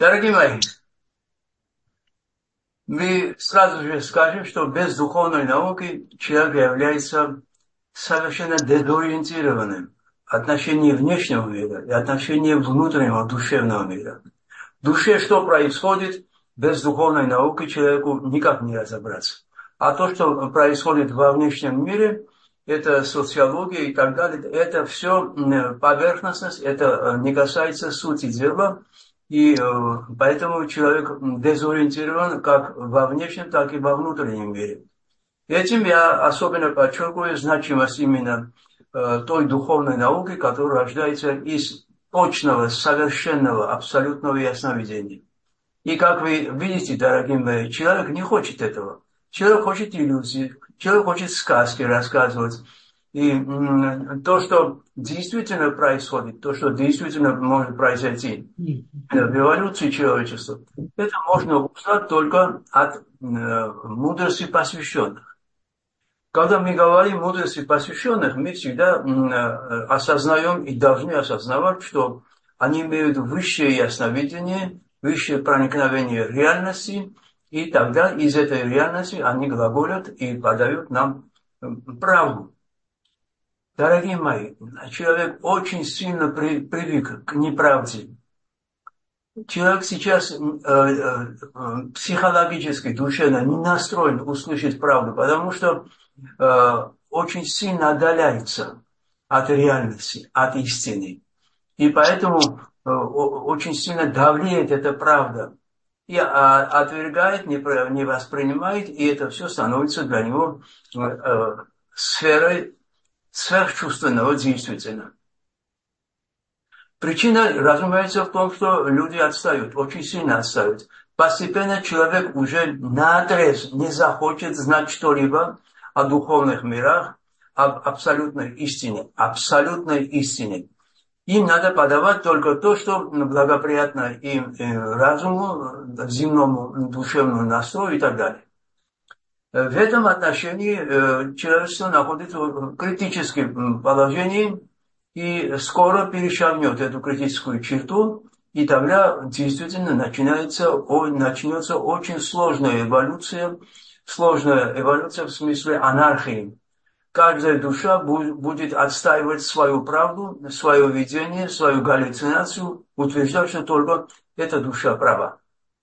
Дорогие мои, мы сразу же скажем, что без духовной науки человек является совершенно дезориентированным в отношении внешнего мира и отношении внутреннего душевного мира. В душе что происходит, без духовной науки человеку никак не разобраться. А то, что происходит во внешнем мире, это социология и так далее, это все поверхностность, это не касается сути дела. И поэтому человек дезориентирован как во внешнем, так и во внутреннем мире. Этим я особенно подчеркиваю значимость именно той духовной науки, которая рождается из точного, совершенного, абсолютного ясновидения. И как вы видите, дорогие мои, человек не хочет этого. Человек хочет иллюзий, человек хочет сказки рассказывать. И то, что действительно происходит, то, что действительно может произойти в эволюции человечества, это можно узнать только от мудрости посвященных. Когда мы говорим мудрости посвященных, мы всегда осознаем и должны осознавать, что они имеют высшее ясновидение, высшее проникновение реальности, и тогда из этой реальности они глаголят и подают нам правду. Дорогие мои, человек очень сильно привык к неправде. Человек сейчас психологически, душевно не настроен услышать правду, потому что очень сильно отдаляется от реальности, от истины. И поэтому очень сильно давлеет эта правда. И отвергает, не воспринимает, и это все становится для него сферой сверхчувственного действительно. Причина, разумеется, в том, что люди отстают, очень сильно отстают. Постепенно человек уже наотрез не захочет знать что-либо о духовных мирах, об абсолютной истине. Абсолютной истине. Им надо подавать только то, что благоприятно им разуму, земному душевному настрою и так далее. В этом отношении человечество находится в критическом положении и скоро перешагнет эту критическую черту, и тогда действительно начнется очень сложная эволюция в смысле анархии. Каждая душа будет отстаивать свою правду, свое видение, свою галлюцинацию, утверждать, что только эта душа права.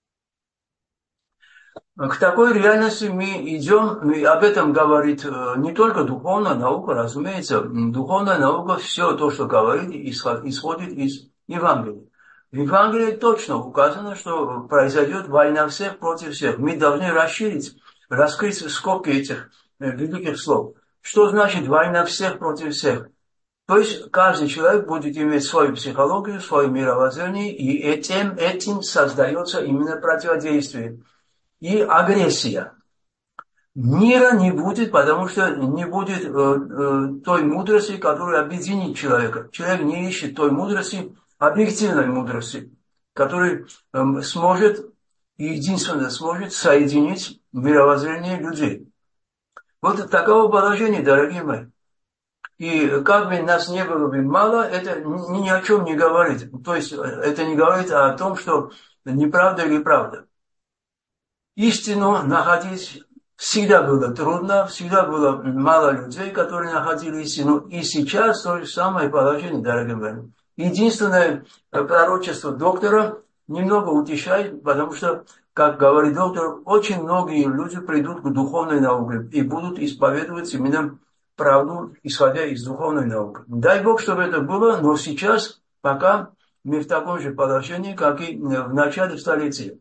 К такой реальности мы идем, и об этом говорит не только духовная наука, разумеется, духовная наука, все то, что говорит, исходит из Евангелия. В Евангелии точно указано, что произойдет война всех против всех. Мы должны раскрыть скобки этих великих слов. Что значит война всех против всех? То есть каждый человек будет иметь свою психологию, свое мировоззрение, и этим создается именно противодействие. И агрессия. Мира не будет, потому что не будет той мудрости, которая объединит человека. Человек не ищет той мудрости, объективной мудрости, которая сможет, единственно сможет соединить мировоззрение людей. Вот таково положение, дорогие мои. И как бы нас не было бы мало, это ни о чем не говорит. То есть это не говорит о том, что неправда или правда. Истину находить всегда было трудно, всегда было мало людей, которые находили истину. И сейчас то же самое положение, дорогие мои. Единственное пророчество доктора немного утешает, потому что, как говорит доктор, очень многие люди придут к духовной науке и будут исповедовать именно правду, исходя из духовной науки. Дай Бог, чтобы это было, но сейчас пока мы в таком же положении, как и в начале столетия.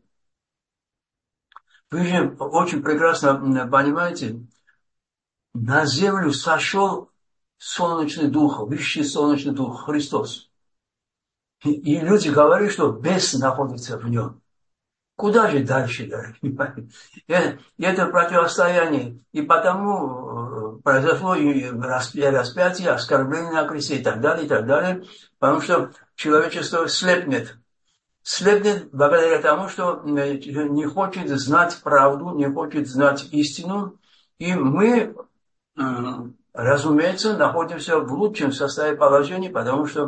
Вы же очень прекрасно понимаете, на землю сошел солнечный дух, высший солнечный дух Христос. И люди говорят, что бес находится в нем. Куда же дальше, дорогие мои? Это противостояние. И потому произошло и распятие, оскорбление на кресте и так далее, потому что человечество слепнет. Слепнет благодаря тому, что не хочет знать правду, не хочет знать истину. И мы, разумеется, находимся в лучшем состоянии положения, потому что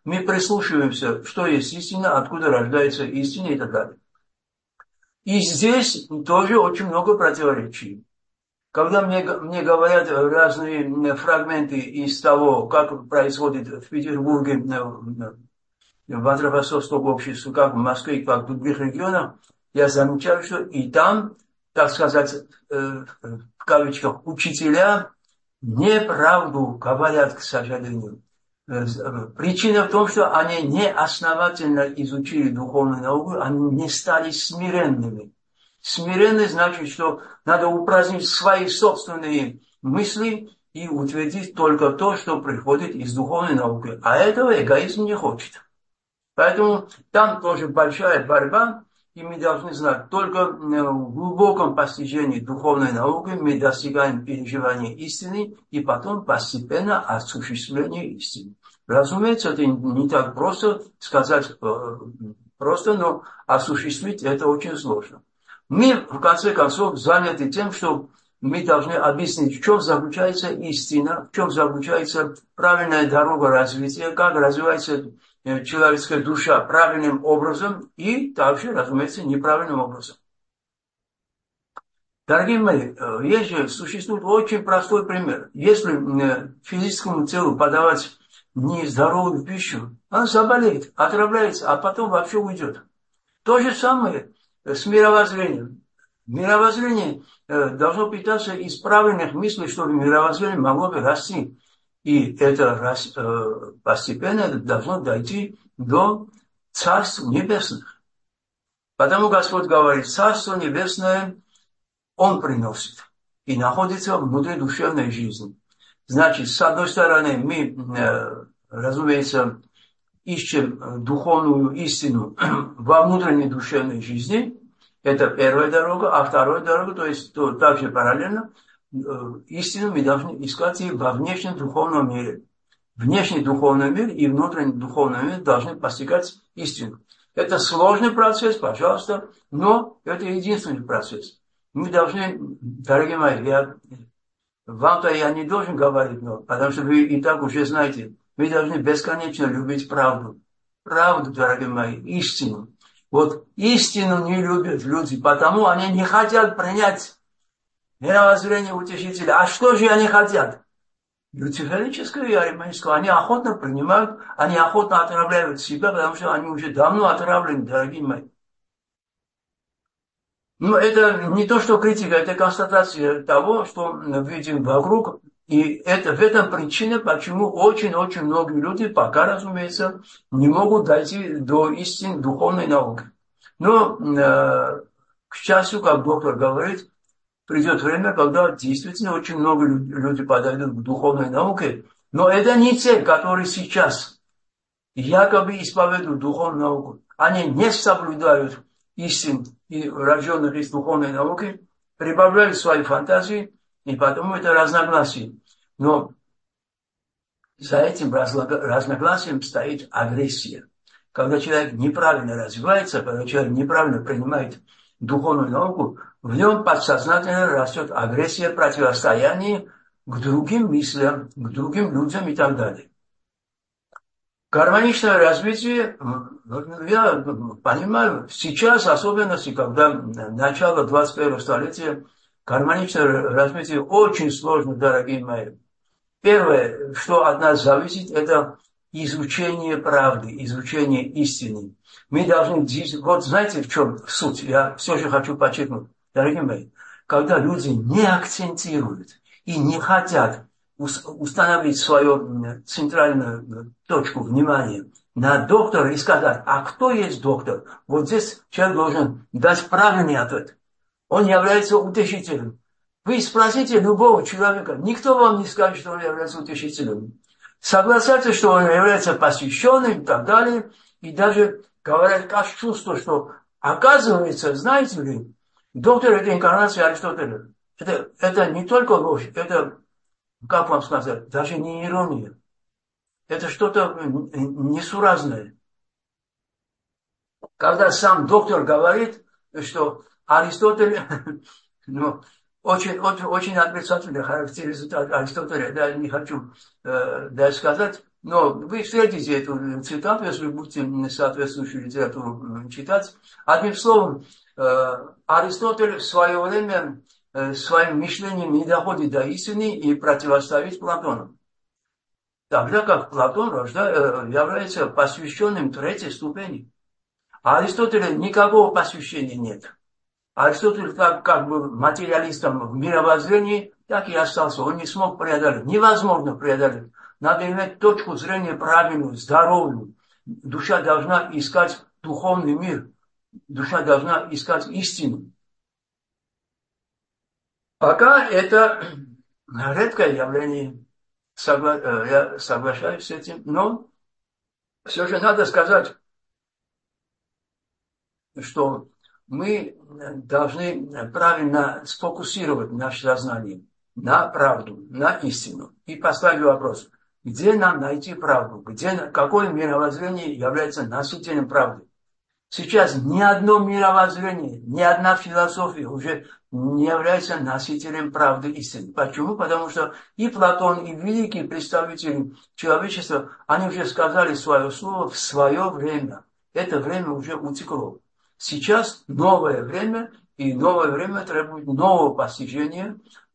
мы прислушиваемся, что есть истина, откуда рождается истина и так далее. И здесь тоже очень много противоречий. Когда мне говорят разные фрагменты из того, как происходит в Петербурге, в антропософском обществе, как в Москве, как в других регионах, я замечаю, что и там, так сказать, в кавычках, учителя неправду говорят, к сожалению. Причина в том, что они не основательно изучили духовную науку, они не стали смиренными. Смиренный значит, что надо упразднить свои собственные мысли и утвердить только то, что приходит из духовной науки. А этого эгоизм не хочет. Поэтому там тоже большая борьба, и мы должны знать, только в глубоком постижении духовной науки мы достигаем переживания истины и потом постепенно осуществления истины. Разумеется, это не так просто сказать просто, но осуществить это очень сложно. Мы, в конце концов, заняты тем, что мы должны объяснить, в чем заключается истина, в чем заключается правильная дорога развития, как развивается человеческая душа правильным образом и также, разумеется, неправильным образом. Дорогие мои, существует очень простой пример. Если физическому телу подавать нездоровую пищу, он заболеет, отравляется, а потом вообще уйдет. То же самое с мировоззрением. Мировоззрение должно питаться из правильных мыслей, чтобы мировоззрение могло бы расти. И это постепенно должно дойти до Царств Небесных. Потому Господь говорит, Царство Небесное Он приносит и находится внутри душевной жизни. Значит, с одной стороны, мы, разумеется, ищем духовную истину во внутренней душевной жизни. Это первая дорога. А вторая дорога, то есть также параллельно, истину мы должны искать и во внешнем духовном мире. Внешний духовный мир и внутренний духовный мир должны постигать истину. Это сложный процесс, пожалуйста, но это единственный процесс. Мы должны, дорогие мои, вам-то я не должен говорить, но, потому что вы и так уже знаете, мы должны бесконечно любить правду. Правду, дорогие мои, истину. Вот истину не любят люди, потому они не хотят принять мировоззрение утешителя. А что же они хотят? Люциферическое и ариманическое. Они охотно принимают, они охотно отравляют себя, потому что они уже давно отравлены, дорогие мои. Но это не то, что критика, это констатация того, что видим вокруг. И это в этом причина, почему очень-очень многие люди пока, разумеется, не могут дойти до истин духовной науки. Но, к счастью, как доктор говорит, придет время, когда действительно очень много людей подойдут к духовной науке. Но это не те, которые сейчас якобы исповедуют духовную науку. Они не соблюдают истин и рожденных из духовной науки, прибавляют свои фантазии, и потому это разногласие. Но за этим разногласием стоит агрессия. Когда человек неправильно развивается, когда человек неправильно принимает духовную науку, в нем подсознательно растет агрессия, противостояние к другим мыслям, к другим людям и так далее. Гармоничное развитие, я понимаю, сейчас, особенности, когда начало 21 столетия, гармоничное развитие очень сложно, дорогие мои. Первое, что от нас зависит, это изучение правды, изучение истины. Мы должны, вот знаете, в чем суть? Я все же хочу подчеркнуть, дорогие мои, когда люди не акцентируют и не хотят установить свою центральную точку внимания на доктора и сказать, а кто есть доктор? Вот здесь человек должен дать правильный ответ. Он является утешителем. Вы спросите любого человека, никто вам не скажет, что он является утешителем. Согласятся, что он является посвященным и так далее, и даже говорят как чувство, что оказывается, знаете ли, доктор – это инкарнация Аристотеля. Это не только ложь, это, как вам сказать, даже не ирония. Это что-то несуразное. Когда сам доктор говорит, что Аристотель, очень отрицательно характеризует Аристотеля, я не хочу сказать, Но вы встретите эту цитату, если вы будете соответствующую литературу читать. Одним словом, Аристотель в свое время своим мышлением не доходит до истины и противостоит Платону. Тогда как Платон является посвященным третьей ступени. А Аристотеля никакого посвящения нет. Аристотель как бы материалистом в мировоззрении, так и остался. Он не смог преодолеть. Невозможно преодолеть. Надо иметь точку зрения правильную, здоровую. Душа должна искать духовный мир. Душа должна искать истину. Пока это редкое явление. Я соглашаюсь с этим. Но все же надо сказать, что мы должны правильно сфокусировать наше сознание на правду, на истину. И поставить вопрос, где нам найти правду, какое мировоззрение является носителем правды. Сейчас ни одно мировоззрение, ни одна философия уже не является носителем правды истины. Почему? Потому что и Платон, и великие представители человечества, они уже сказали свое слово в свое время. Это время уже утекло. Сейчас новое время, и новое время требует нового постижения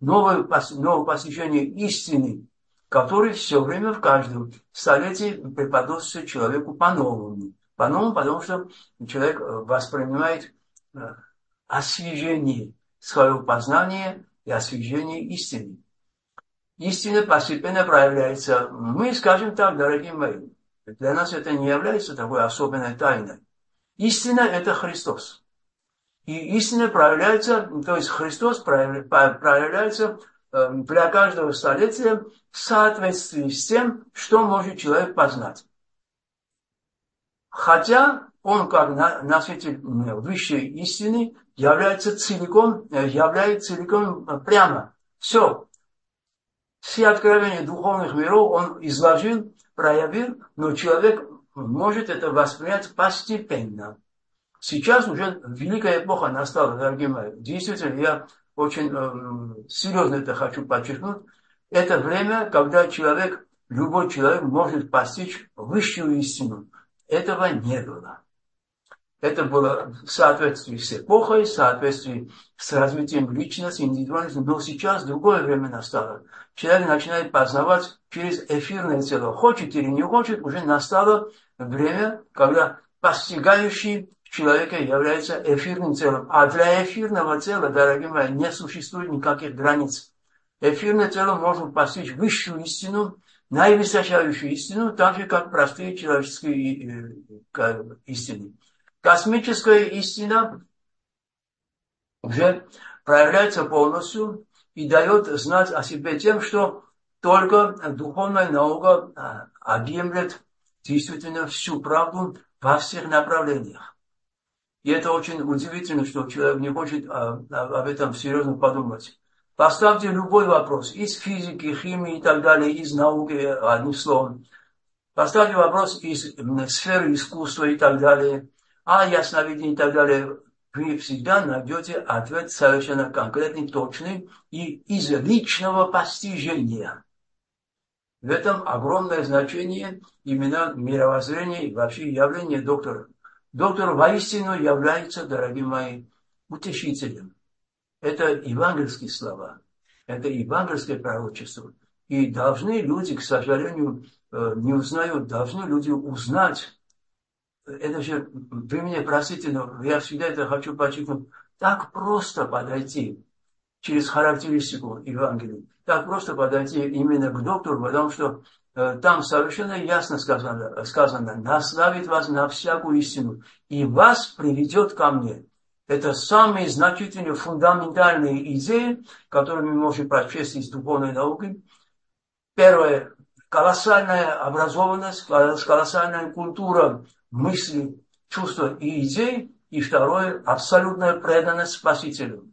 истины, который все время в каждом столетии преподносится человеку по-новому. По-новому, потому что человек воспринимает освежение своего познания и освежение истины. Истина постепенно проявляется. Мы скажем так, дорогие мои, для нас это не является такой особенной тайной. Истина – это Христос. И истина проявляется, то есть Христос проявляется для каждого столетия в соответствии с тем, что может человек познать. Хотя он, как носитель высшей истины, является целиком прямо. Все откровения духовных миров он изложил, проявил, но человек может это воспринять постепенно. Сейчас уже великая эпоха настала, дорогие мои. Действительно, я очень серьезно это хочу подчеркнуть. Это время, когда любой человек может постичь высшую истину. Этого не было. Это было в соответствии с эпохой, в соответствии с развитием личности, индивидуальности. Но сейчас другое время настало. Человек начинает познавать через эфирное тело. Хочет или не хочет, уже настало время, когда постигающий человека является эфирным телом. А для эфирного тела, дорогие мои, не существует никаких границ. Эфирное тело может постичь высшую истину, наивысочайшую истину, так же, как простые человеческие истины. Космическая истина уже проявляется полностью и дает знать о себе тем, что только духовная наука объемлет действительно всю правду во всех направлениях. И это очень удивительно, что человек не хочет об этом серьезно подумать. Поставьте любой вопрос из физики, химии и так далее, из науки, одним словом. Поставьте вопрос из сферы искусства и так далее, ясновидения и так далее. Вы всегда найдете ответ совершенно конкретный, точный и из личного постижения. В этом огромное значение именно мировоззрения и вообще явления доктора. Доктор воистину является, дорогие мои, утешителем. Это евангельские слова, это евангельское пророчество. И должны люди, к сожалению, не узнают, должны люди узнать. Это же, вы меня простите, но я всегда это хочу подчеркнуть. Так просто подойти через характеристику Евангелия. Так просто подойти именно к доктору, потому что там совершенно ясно сказано, наславит вас на всякую истину и вас приведет ко мне. Это самые значительные, фундаментальные идеи, которые мы можем прочесть из духовной науки. Первое – колоссальная образованность, колоссальная культура мысли, чувства и идей. И второе – абсолютная преданность Спасителю.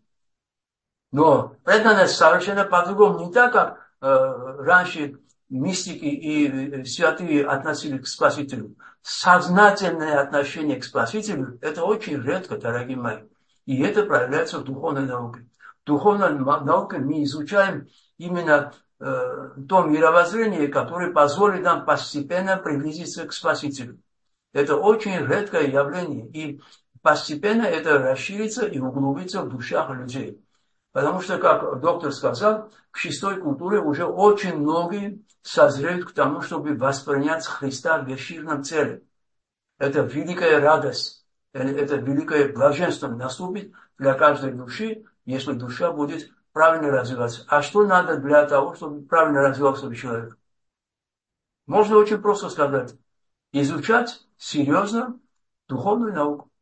Но преданность совершенно по-другому, не так, как раньше мистики и святые относились к Спасителю. Сознательное отношение к Спасителю – это очень редко, дорогие мои. И это проявляется в духовной науке. В духовной науке мы изучаем именно то мировоззрение, которое позволит нам постепенно приблизиться к Спасителю. Это очень редкое явление, и постепенно это расширится и углубится в душах людей. Потому что, как доктор сказал, к шестой культуре уже очень многие созреют к тому, чтобы воспринять Христа в эфирном целе. Это великая радость, это великое блаженство наступит для каждой души, если душа будет правильно развиваться. А что надо для того, чтобы правильно развивался человек? Можно очень просто сказать. Изучать серьезно духовную науку.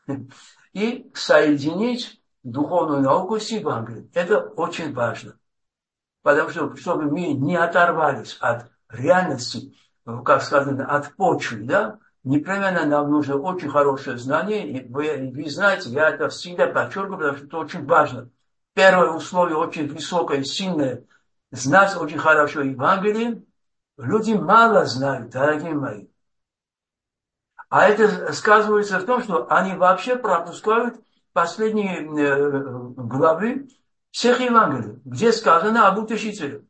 И соединить духовную науку с Евангелием. Это очень важно. Потому что, чтобы мы не оторвались от реальности, как сказано, от почвы, да, непременно нам нужно очень хорошее знание. И вы знаете, я это всегда подчеркиваю, потому что это очень важно. Первое условие очень высокое, сильное, знать очень хорошо Евангелие. Люди мало знают, дорогие мои. А это сказывается в том, что они вообще пропускают последние главы всех Евангелий, где сказано об утешителе.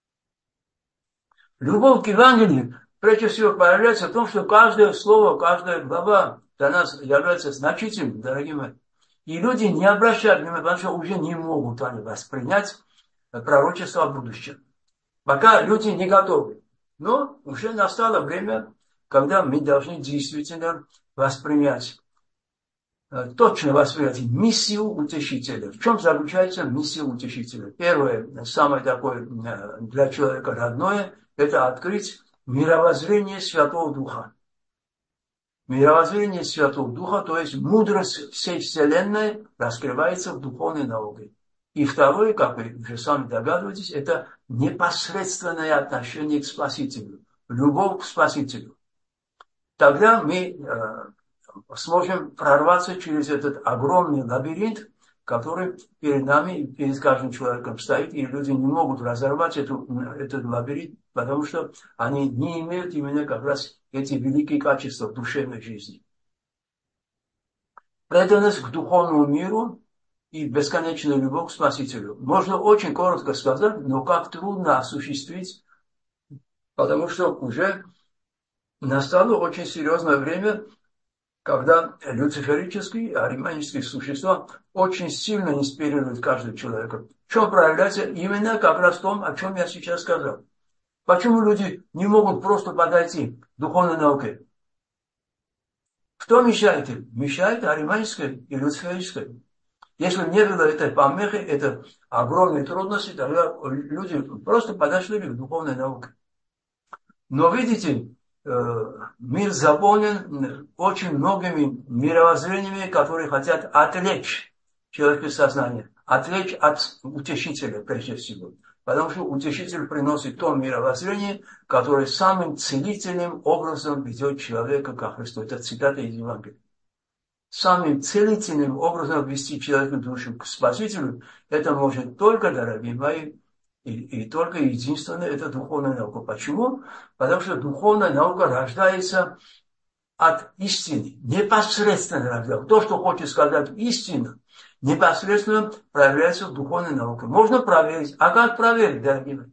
Любовь к Евангелию прежде всего проявляется в том, что каждое слово, каждая глава для нас является значительным, дорогие мои. И люди не обращают внимания, потому что уже не могут они воспринять пророчество о будущем. Пока люди не готовы. Но уже настало время, когда мы должны действительно воспринять, точно воспринять миссию утешителя. В чем заключается миссия утешителя? Первое, самое такое для человека родное, это открыть мировоззрение Святого Духа. Мировоззрение Святого Духа, то есть мудрость всей Вселенной раскрывается в духовной науке. И второе, как вы уже сами догадываетесь, это непосредственное отношение к Спасителю, любовь к Спасителю. Тогда мы сможем прорваться через этот огромный лабиринт, который перед нами, перед каждым человеком стоит, и люди не могут разорвать этот лабиринт, потому что они не имеют именно как раз эти великие качества в душевной жизни. Преданность к духовному миру и бесконечная любовь к Спасителю. Можно очень коротко сказать, но как трудно осуществить, потому что уже настало очень серьезное время, когда люциферические, ариманические существа очень сильно инспирируют каждого человека. В чем проявляется именно как раз в том, о чем я сейчас сказал. Почему люди не могут просто подойти к духовной науке? Кто мешает им? Мешает ариманическое и люциферическое. Если не было этой помехи, это огромные трудности, тогда люди просто подошли к духовной науке. Но видите, мир заполнен очень многими мировоззрениями, которые хотят отвлечь человеческое сознание, отвлечь от утешителя прежде всего. Потому что утешитель приносит то мировоззрение, которое самым целительным образом ведет человека ко Христу. Это цитата из Евангелия. Самым целительным образом вести человека душу к Спасителю, это может только, дорогие мои, и только единственное, это духовная наука. Почему? Потому что духовная наука рождается от истины, непосредственно рождается. То, что хочет сказать истина, непосредственно проявляется в духовной науке. Можно проверить. А как проверить, дорогие мои?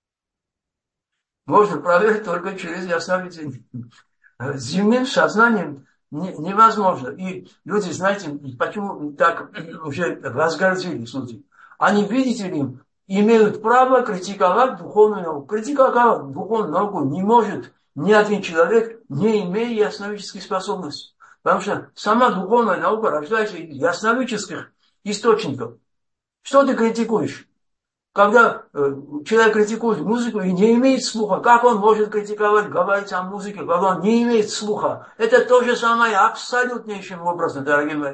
Можно проверить только через ясновидение. Земным сознанием невозможно. И люди, знаете, почему так уже разгордились люди? Они, видите ли, имеют право критиковать духовную науку. Критиковать духовную науку не может ни один человек, не имея ясновидческих способностей. Потому что сама духовная наука рождается из ясновидческих источников. Что ты критикуешь? Когда человек критикует музыку и не имеет слуха, как он может критиковать, говорить о музыке, когда он не имеет слуха? Это то же самое абсолютнейшим образом, дорогие мои.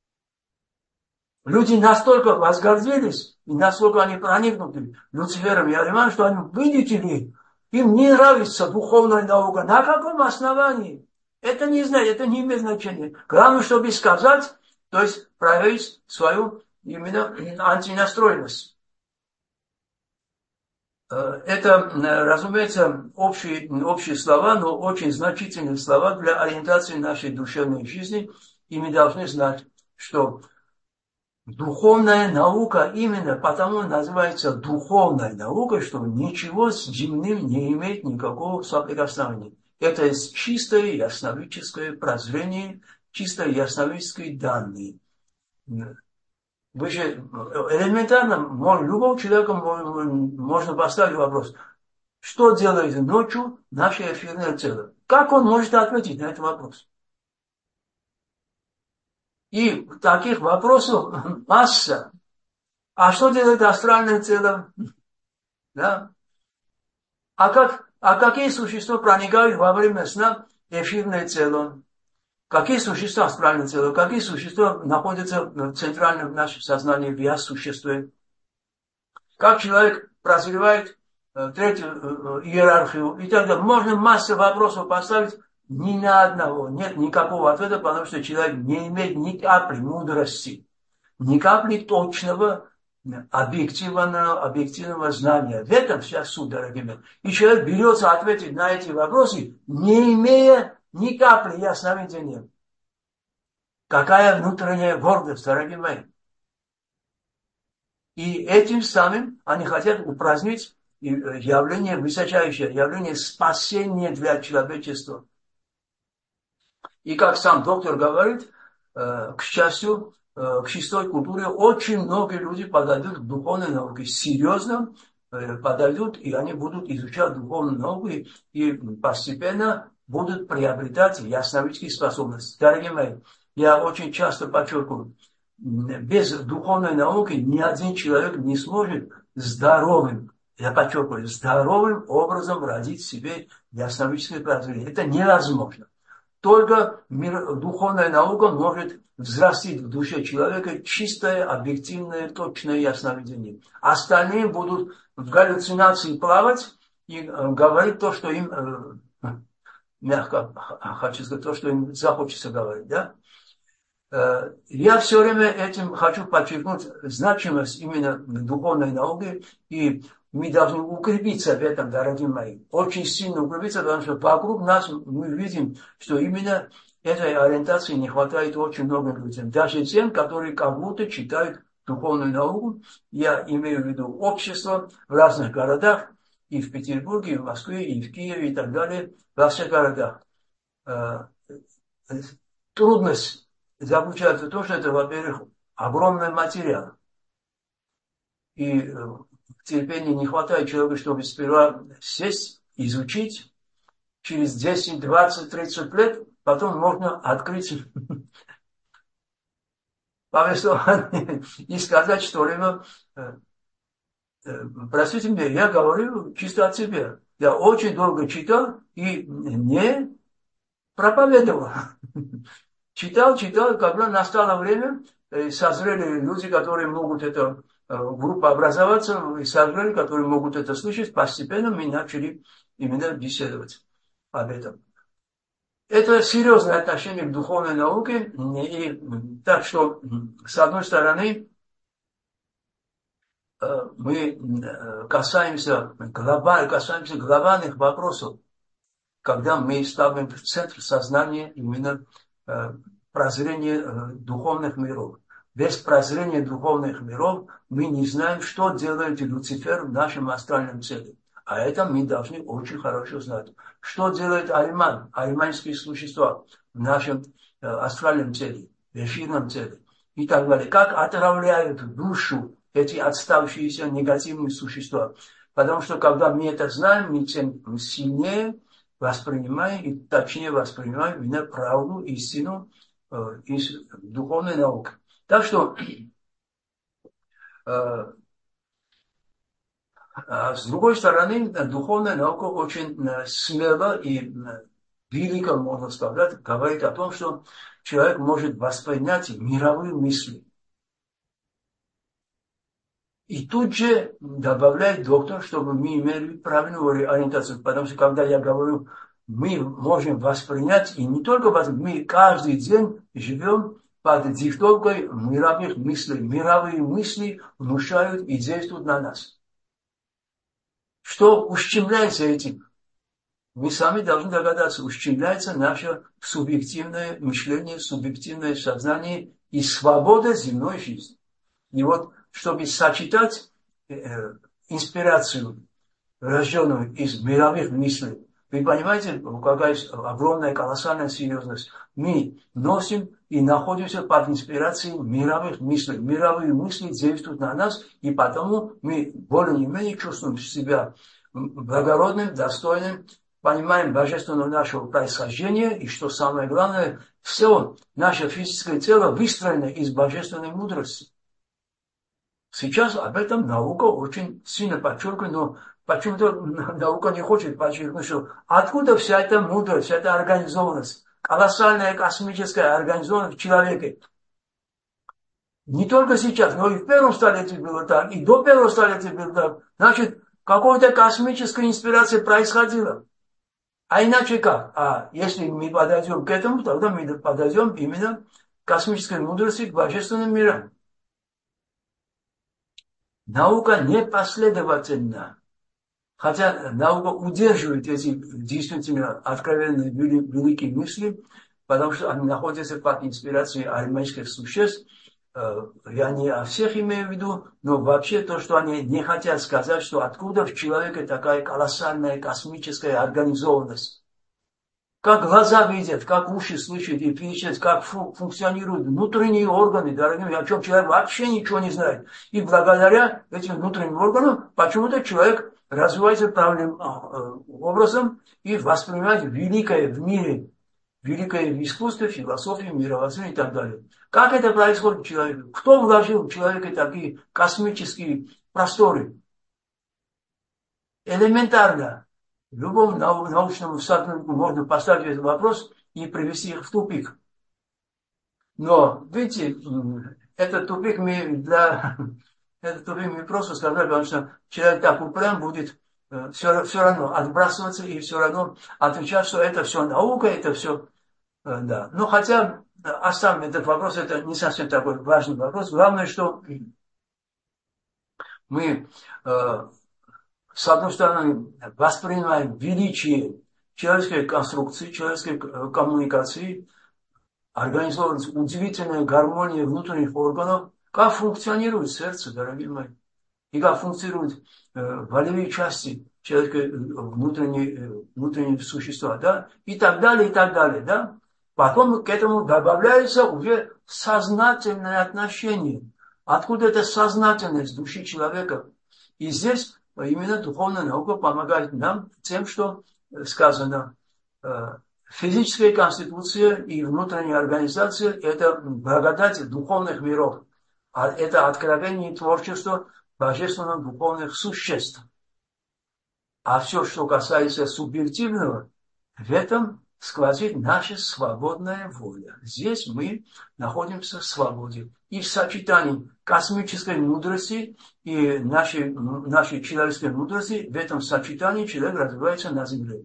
Люди настолько возгордились, и настолько они проникнуты Люцифером и Ариманом, что они, видите ли, им не нравится духовная наука. На каком основании? Это не знаю, это не имеет значения. Главное, чтобы сказать, то есть проявить свою именно антинастроенность. Это, разумеется, общие слова, но очень значительные слова для ориентации нашей душевной жизни. И мы должны знать, что Духовная наука именно потому называется духовной наукой, что ничего с земным не имеет никакого соприкосновения. Это чистое ясновидческое прозрение, чисто ясновидческие данные. Вы же элементарно, любому человеку можно поставить вопрос, что делает ночью наше эфирное тело? Как он может ответить на этот вопрос? И таких вопросов масса. А что делает астральное тело? Да? А какие существа проникают во время сна эфирное тело? Какие существа астральное тело? Какие существа находятся в центральном нашем сознании, в я-существе? Как человек прозревает третью иерархию и так далее. Можно массу вопросов поставить, ни на одного нет никакого ответа, потому что человек не имеет ни капли мудрости, ни капли точного объективного знания. В этом вся суть, дорогие мои. И человек берется ответить на эти вопросы, не имея ни капли ясновидения. Какая внутренняя гордость, дорогие мои. И этим самым они хотят упразднить явление высочайшее, явление спасения для человечества. И как сам доктор говорит, к счастью, к чистой культуре очень многие люди подойдут к духовной науке, серьезно подойдут, и они будут изучать духовную науку, и постепенно будут приобретать ясновидческие способности. Дорогие мои, я очень часто подчеркиваю, без духовной науки ни один человек не сможет здоровым, я подчеркиваю, здоровым образом родить себе ясновидческое прозрение. Это невозможно. Только духовная наука может взрастить в душе человека чистое, объективное, точное ясновидение. Остальные будут в галлюцинации плавать и говорить то, что им, мягко хочу сказать, то, что им захочется говорить. Да? Я все время этим хочу подчеркнуть значимость именно духовной науки, и мы должны укрепиться в этом, дорогие мои. Очень сильно укрепиться, потому что вокруг нас мы видим, что именно этой ориентации не хватает очень многим людям. Даже тем, которые как будто читают духовную науку. Я имею в виду общество в разных городах, и в Петербурге, и в Москве, и в Киеве, и так далее, во всех городах. Трудность заключается в том, что это, во-первых, огромный материал. И терпения не хватает человеку, чтобы сперва сесть, изучить. Через 10, 20, 30 лет потом можно открыть повествование и сказать что-либо. Простите меня, я говорю чисто от себя. Я очень долго читал и не проповедовал. Читал, когда настало время, созрели люди, которые могут это, группа образоваться, и созрели, которые могут это слышать, постепенно мы начали именно беседовать об этом. Это серьезное отношение к духовной науке, и так что, с одной стороны, мы касаемся глобальных вопросов, когда мы ставим в центр сознания именно прозрение духовных миров. Без прозрения духовных миров мы не знаем, что делает Люцифер в нашем астральном теле. А это мы должны очень хорошо знать. Что делает Ариман, ариманские существа в нашем астральном теле, в эфирном теле и так далее. Как отравляют душу эти отставшиеся негативные существа. Потому что когда мы это знаем, мы тем сильнее воспринимаем и точнее воспринимаем именно правду, истину из духовной науки. Так что с другой стороны, духовная наука очень смело и велико, можно сказать, говорит о том, что человек может воспринять мировые мысли. И тут же добавляет доктор, чтобы мы имели правильную ориентацию. Потому что когда я говорю, мы можем воспринять, и не только мы каждый день живем под диктовкой мировых мыслей. Мировые мысли внушают и действуют на нас. Что ущемляется этим? Мы сами должны догадаться, ущемляется наше субъективное мышление, субъективное сознание и свобода земной жизни. И вот, чтобы сочетать инспирацию, рожденную из мировых мыслей, вы понимаете, какая огромная, колоссальная серьезность. Мы носим и находимся под инспирацией мировых мыслей. Мировые мысли действуют на нас, и потому мы более-менее чувствуем себя благородным, достойным, понимаем божественное нашего происхождения, и что самое главное, все наше физическое тело выстроено из божественной мудрости. Сейчас об этом наука очень сильно подчеркивает, но почему-то наука не хочет подчеркнуть, что откуда вся эта мудрость, вся эта организованность, колоссальная космическая организованность в человеке. Не только сейчас, но и в первом столетии было так, и до первого столетия было так. Значит, какая-то космическая инспирация происходила. А иначе как? А если мы подойдем к этому, тогда мы подойдем именно к космической мудрости, к божественным мирам. Наука непоследовательна. Хотя наука удерживает эти действительно откровенные великие мысли, потому что они находятся под инспирацией ариманских существ. Я не о всех имею в виду, но вообще то, что они не хотят сказать, что откуда в человеке такая колоссальная космическая организованность. Как глаза видят, как уши слышат и видят, как функционируют внутренние органы, дорогие, о чем человек вообще ничего не знает. И благодаря этим внутренним органам почему-то человек развивается правильным образом и воспринимает великое в мире, великое в искусстве, философии, мировоззрении и так далее. Как это происходит в человеке? Кто вложил в человека такие космические просторы? Элементарно. Любому научному сотруднику можно поставить этот вопрос и привести их в тупик. Но, видите, этот тупик мы просто сказали, потому что человек так упрям будет все равно отбрасываться и все равно отвечать, что это все наука, это все, да. Но хотя оставим этот вопрос, это не совсем такой важный вопрос. Главное, что мы с одной стороны, воспринимаем величие человеческой конструкции, человеческой коммуникации, организованность, удивительная гармония внутренних органов, как функционирует сердце, дорогие мои, и как функционируют волевые части человеческой внутреннего существа, да, и так далее, да. Потом к этому добавляется уже сознательное отношение. Откуда эта сознательность души человека? И здесь именно духовная наука помогает нам тем, что сказано, физическая конституция и внутренняя организация – это благодать духовных миров. А это откровение и творчество божественных духовных существ. А все, что касается субъективного, в этом сквозит наша свободная воля. Здесь мы находимся в свободе. И в сочетании космической мудрости и нашей человеческой мудрости, в этом сочетании человек развивается на земле.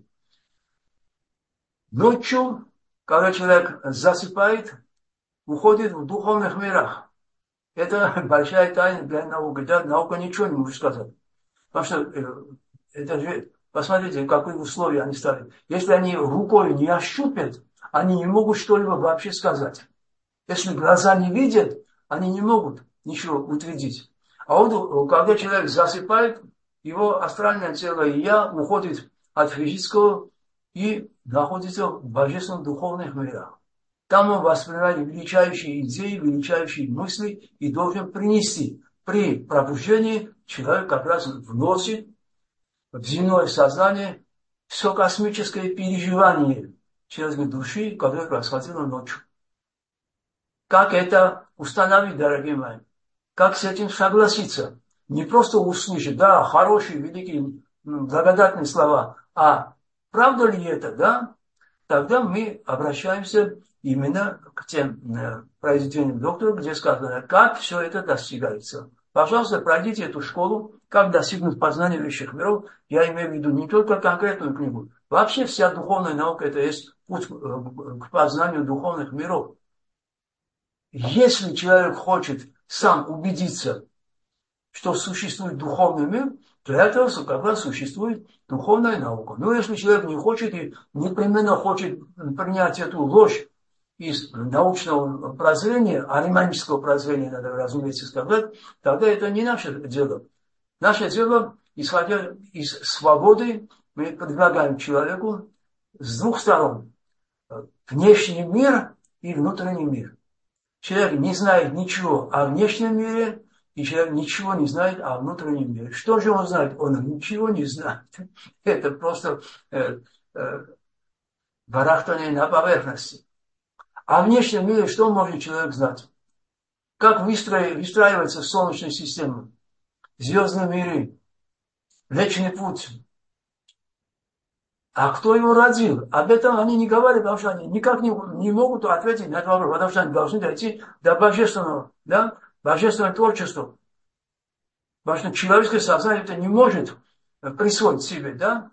Ночью, когда человек засыпает, уходит в духовных мирах. Это большая тайна для науки. Да? Наука ничего не может сказать. Потому что это же, посмотрите, какие условия они ставят. Если они рукой не ощупят, они не могут что-либо вообще сказать. Если глаза не видят, они не могут ничего утвердить. А вот когда человек засыпает, его астральное тело и я уходит от физического и находится в божественных духовных мирах. Там он воспринимает величайшие идеи, величайшие мысли и должен принести. При пробуждении человек как раз вносит в земное сознание все космическое переживание человеческой души, которое происходило ночью. Как это установить, дорогие мои? Как с этим согласиться? Не просто услышать, да, хорошие, великие, благодатные слова, а правда ли это, да? Тогда мы обращаемся именно к тем произведениям доктора, где сказано, как все это достигается. Пожалуйста, пройдите эту школу, как достигнуть познания высших миров. Я имею в виду не только конкретную книгу. Вообще вся духовная наука – это есть путь к познанию духовных миров. Если человек хочет сам убедиться, что существует духовный мир, для этого как раз существует духовная наука. Но если человек не хочет и непременно хочет принять эту ложь из научного прозрения, ариманического прозрения, надо, разумеется, сказать, тогда это не наше дело. Наше дело, исходя из свободы, мы предлагаем человеку с двух сторон. Внешний мир и внутренний мир. Человек не знает ничего о внешнем мире, и человек ничего не знает о внутреннем мире. Что же он знает? Он ничего не знает. Это просто барахтание на поверхности. А в внешнем мире что может человек знать? Как выстраивается Солнечная система, звездные миры, Вечный путь. А кто его родил? Об этом они не говорят, потому что они никак не могут ответить на этот вопрос, потому что они должны дойти до божественного, да, божественного творчества. Потому что человеческое сознание это не может присвоить себе, да.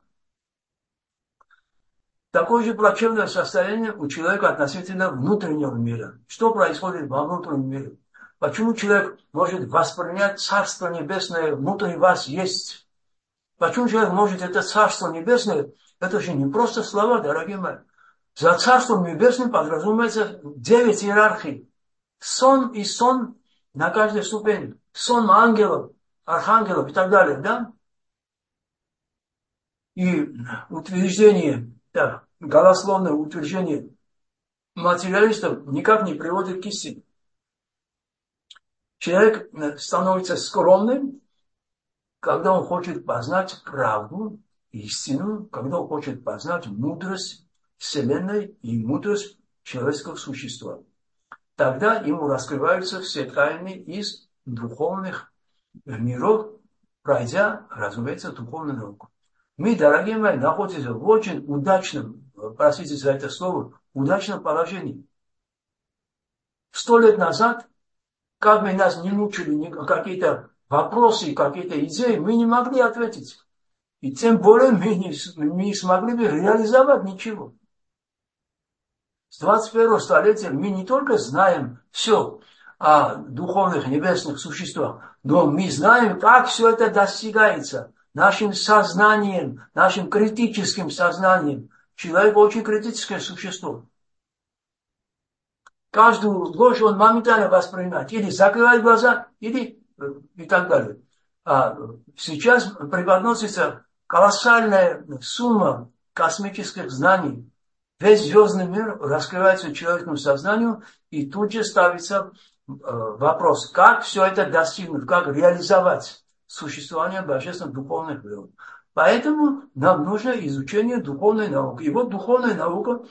Такое же плачевное состояние у человека относительно внутреннего мира. Что происходит во внутреннем мире? Почему человек может воспринять Царство Небесное внутри вас есть? Почему человек может это Царство Небесное? Это же не просто слова, дорогие мои. За Царством Небесным подразумевается 9 иерархий. Сон и сон на каждой ступени. Сон ангелов, архангелов и так далее, да? И утверждение, да, голословное утверждение материалистов никак не приводит к истине. Человек становится скромным, когда он хочет познать правду, истину, когда он хочет познать мудрость Вселенной и мудрость человеческого существа. Тогда ему раскрываются все тайны из духовных миров, пройдя, разумеется, духовную науку. Мы, дорогие мои, находимся в очень удачном, простите за это слово, удачном положении. 100 лет назад, как бы нас не мучили какие-то вопросы, какие-то идеи, мы не могли ответить. И тем более мы не смогли бы реализовать ничего. С 21-го столетия мы не только знаем все о духовных небесных существах, но мы знаем, как все это достигается нашим сознанием, нашим критическим сознанием. Человек очень критическое существо. Каждую ложь он моментально воспринимает. Или закрывает глаза, или и так далее. А сейчас преподносится колоссальная сумма космических знаний. Весь звездный мир раскрывается человеческому сознанию, и тут же ставится вопрос, как все это достигнуть, как реализовать существование божественных духовных миров. Поэтому нам нужно изучение духовной науки. И вот духовная наука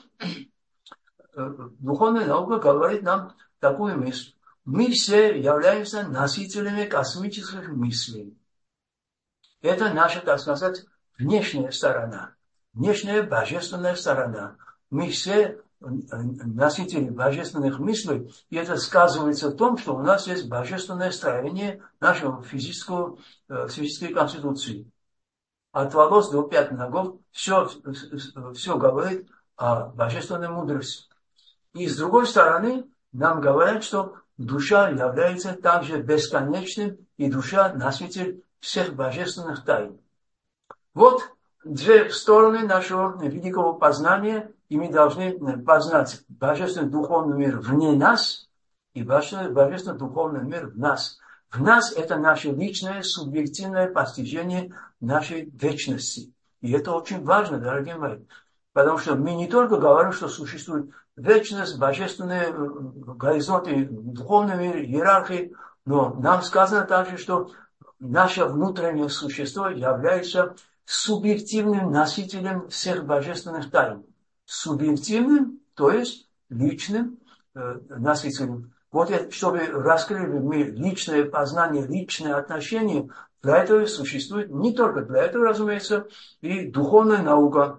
говорит нам такую мысль. Мы все являемся носителями космических мыслей. Это наша, так сказать, внешняя сторона, внешняя божественная сторона. Мы все носители божественных мыслей, и это сказывается в том, что у нас есть божественное строение нашего физической конституции. От волос до пят ногов все говорит о божественной мудрости. И с другой стороны, нам говорят, что душа является также бесконечным, и душа носитель всех божественных тайн. Вот две стороны нашего великого познания, и мы должны познать божественный духовный мир вне нас и божественный духовный мир в нас. В нас это наше личное, субъективное постижение нашей вечности. И это очень важно, дорогие мои. Потому что мы не только говорим, что существует вечность, божественные горизонты, духовный мир, иерархии, но нам сказано также, что наше внутреннее существо является субъективным носителем всех божественных тайн. Субъективным, то есть личным носителем. Вот чтобы раскрыли мы личное познание, личное отношение, для этого существует, не только для этого, разумеется, и духовная наука.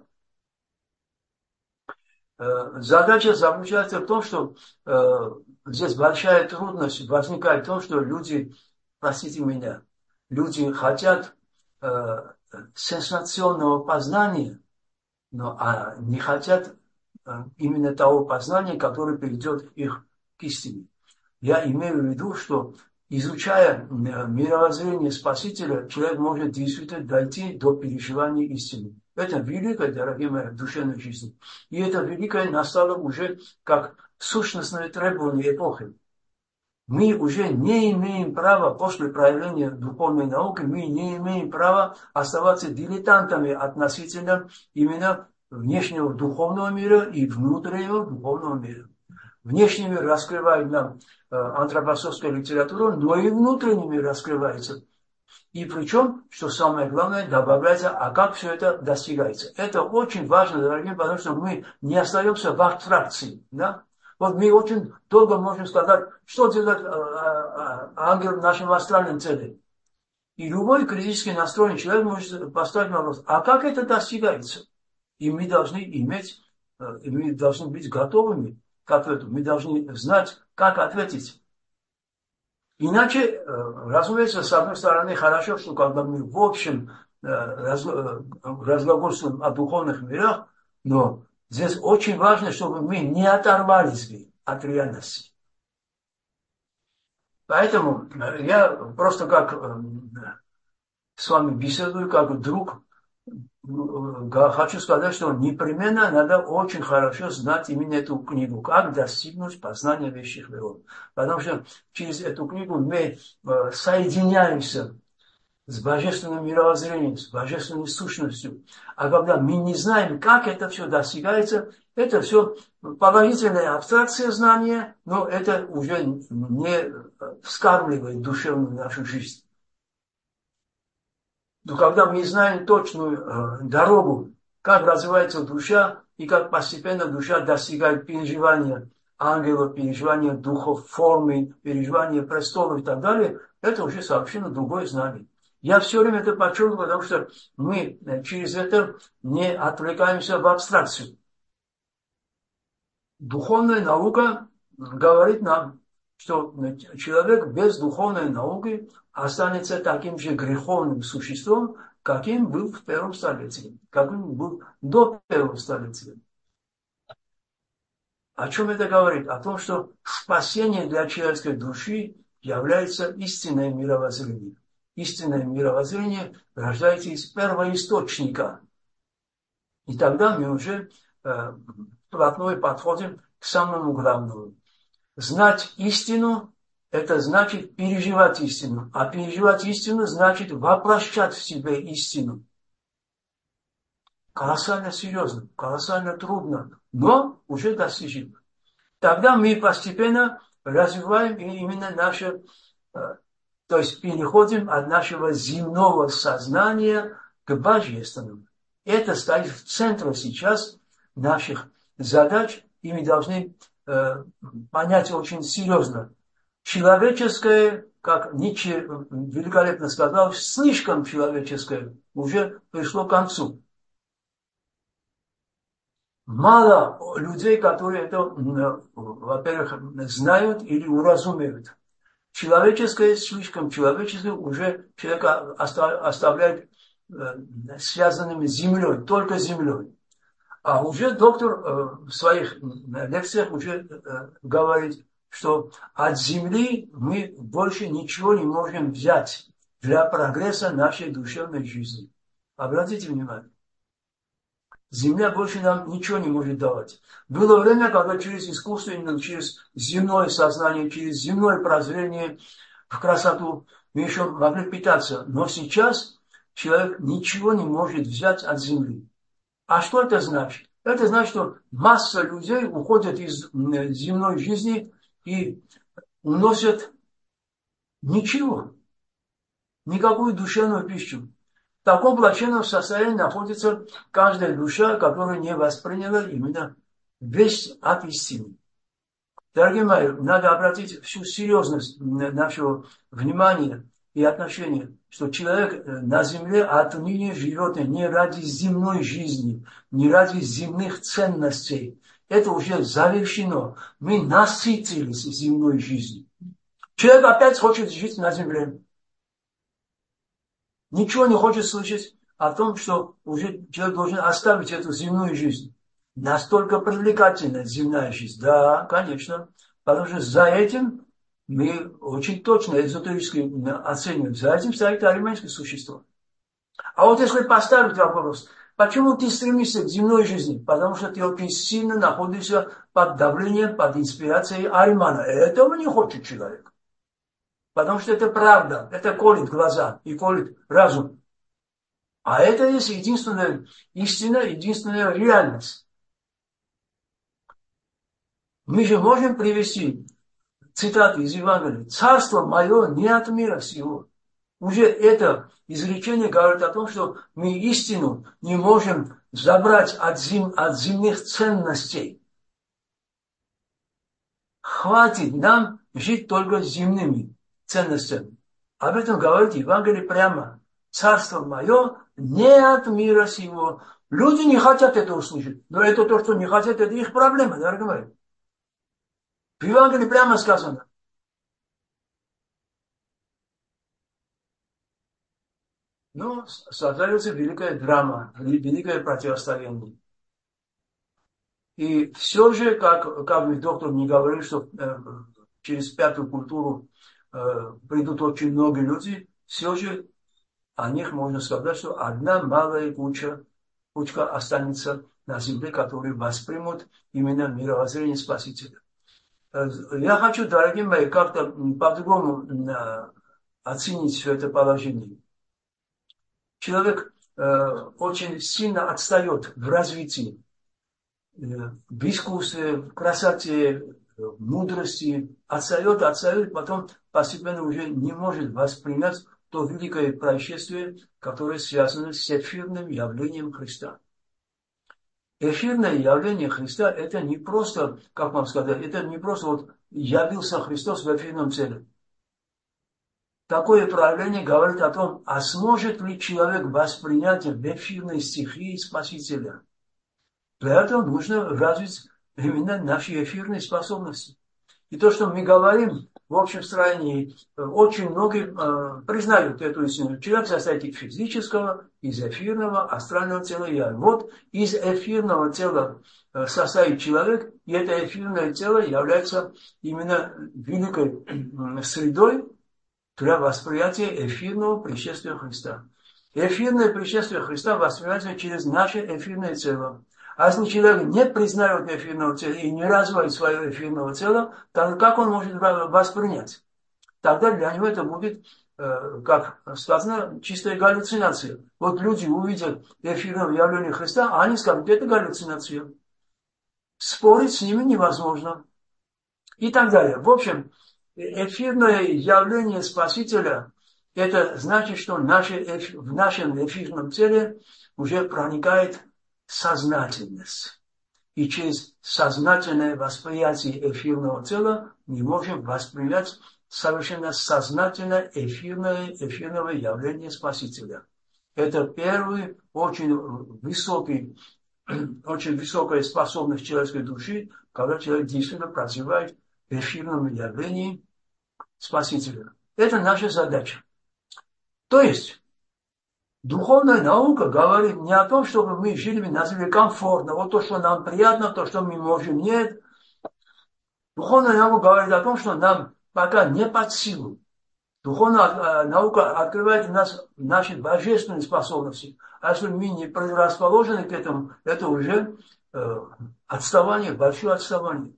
Задача заключается в том, что здесь большая трудность возникает в том, что люди, простите меня, люди хотят сенсационного познания, но не хотят именно того познания, которое приведет их к истине. Я имею в виду, что изучая мировоззрение Спасителя, человек может действительно дойти до переживания истины. Это великое, дорогие мои, в душевной жизни. И это великое настало уже как сущностные требования эпохи. Мы уже не имеем права, после проявления духовной науки, мы не имеем права оставаться дилетантами относительно именно внешнего духовного мира и внутреннего духовного мира. Внешний мир раскрывает нам антропософская литература, но и внутренний мир раскрывается. И причем, что самое главное, добавляется, а как все это достигается. Это очень важно, дорогие, потому что мы не остаемся в абстракции. Да? Вот мы очень долго можем сказать, что делает ангел в нашем астральном теле. И любой критически настроенный человек может поставить вопрос, а как это достигается? И мы должны мы должны быть готовыми к ответу. Мы должны знать, как ответить. Иначе, разумеется, с одной стороны, хорошо, что когда мы в общем разглагольствуем о духовных мирах, но здесь очень важно, чтобы мы не оторвались от реальности. Поэтому я просто как с вами беседую, как друг, хочу сказать, что непременно надо очень хорошо знать именно эту книгу, как достигнуть познания высших миров. Потому что через эту книгу мы соединяемся с божественным мировоззрением, с божественной сущностью. А когда мы не знаем, как это все достигается, это все положительная абстракция знания, но это уже не вскармливает душевную нашу жизнь. Но когда мы знаем точную дорогу, как развивается душа, и как постепенно душа достигает переживания ангелов, переживания духов, формы, переживания престолов и так далее, это уже совершенно другое знание. Я все время это подчеркиваю, потому что мы через это не отвлекаемся в абстракцию. Духовная наука говорит нам, что человек без духовной науки останется таким же греховным существом, каким был в первом столетии, каким был до первого столетия. О чем это говорит? О том, что спасение для человеческой души является истинное мировоззрение. Истинное мировоззрение рождается из первоисточника. И тогда мы уже вплотную подходим к самому главному. Знать истину – это значит переживать истину. А переживать истину значит воплощать в себе истину. Колоссально серьезно, колоссально трудно, но уже достижимо. Тогда мы постепенно развиваем именно наше, то есть переходим от нашего земного сознания к божественному. Это стоит в центре сейчас наших задач, и мы должны понять очень серьезно. Человеческое, как Ницше великолепно сказал, слишком человеческое уже пришло к концу. Мало людей, которые это, во-первых, знают или уразумеют. Человеческое, слишком человеческое уже человека оставляет связанным с землей, только землей. А уже доктор в своих лекциях уже говорит, что от земли мы больше ничего не можем взять для прогресса нашей душевной жизни. Обратите внимание. Земля больше нам ничего не может давать. Было время, когда через искусство, именно через земное сознание, через земное прозрение в красоту мы еще могли питаться. Но сейчас человек ничего не может взять от земли. А что это значит? Это значит, что масса людей уходят из земной жизни и уносят ничего, никакую душевную пищу. В таком плачевном состоянии находится каждая душа, которая не восприняла именно весть от истины. Дорогие мои, надо обратить всю серьезность нашего внимания и отношения, что человек на земле отныне живет не ради земной жизни, не ради земных ценностей. Это уже завершено. Мы насытились земной жизнью. Человек опять хочет жить на земле. Ничего не хочет слышать о том, что уже человек должен оставить эту земную жизнь. Настолько привлекательна земная жизнь. Да, конечно. Потому что за этим мы очень точно эзотерически оцениваем. За этим стоит армянское существо. А вот если поставить вопрос, Почему ты стремишься к земной жизни? Потому что ты очень сильно находишься под давлением, под инспирацией Аримана. Этого не хочет человек. Потому что это правда, это колет глаза и колет разум. А это есть единственная истина, единственная реальность. Мы же можем привести цитаты из Евангелия. «Царство мое не от мира сего». Уже это изречение говорит о том, что мы истину не можем забрать от земных ценностей. Хватит нам жить только земными ценностями. Об этом говорит Евангелие прямо. Царство мое не от мира сего. Люди не хотят это услышать. Но это то, что не хотят, это их проблема, дорогие мои. В Евангелии прямо сказано. Ну, создается великая драма, великое противостояние. И все же, как бы доктор не говорил, что через пятую культуру придут очень много людей, все же о них можно сказать, что одна малая кучка останется на земле, которые воспримут именно мировоззрение Спасителя. Я хочу, дорогие мои, как-то по-другому оценить все это положение. Человек очень сильно отстает в развитии, в искусстве, в красоте, в мудрости, отстает, потом постепенно уже не может воспринять то великое происшествие, которое связано с эфирным явлением Христа. Эфирное явление Христа – это не просто, как вам сказать, это не просто вот явился Христос в эфирном теле. Такое проявление говорит о том, а сможет ли человек воспринять в эфирной стихии Спасителя. Для этого нужно развить именно наши эфирные способности. И то, что мы говорим в общем строении, очень многие признают эту истину. Человек состоит из физического, из эфирного, астрального тела и я. Вот из эфирного тела состоит человек, и это эфирное тело является именно великой средой для восприятия эфирного пришествия Христа. Эфирное пришествие Христа воспринимается через наше эфирное тело. А если человек не признает эфирного тела и не развивает свое эфирное тело, то как он может воспринять? Тогда для него это будет, как сказано, чистая галлюцинация. Вот люди увидят эфирное явление Христа, а они скажут, это галлюцинация. Спорить с ними невозможно. И так далее. В общем, эфирное явление Спасителя, это значит, что в нашем эфирном теле уже проникает сознательность. И через сознательное восприятие эфирного тела мы можем воспринять совершенно сознательно эфирного явления Спасителя. Это первый очень высокая способность человеческой души, когда человек действительно проживает в эфирном явлении Спасителя. Это наша задача. То есть, духовная наука говорит не о том, чтобы мы жили на земле комфортно, вот то, что нам приятно, то, что мы можем, нет. Духовная наука говорит о том, что нам пока не под силу. Духовная наука открывает в нас наши божественные способности. А если мы не предрасположены к этому, это уже отставание, большое отставание.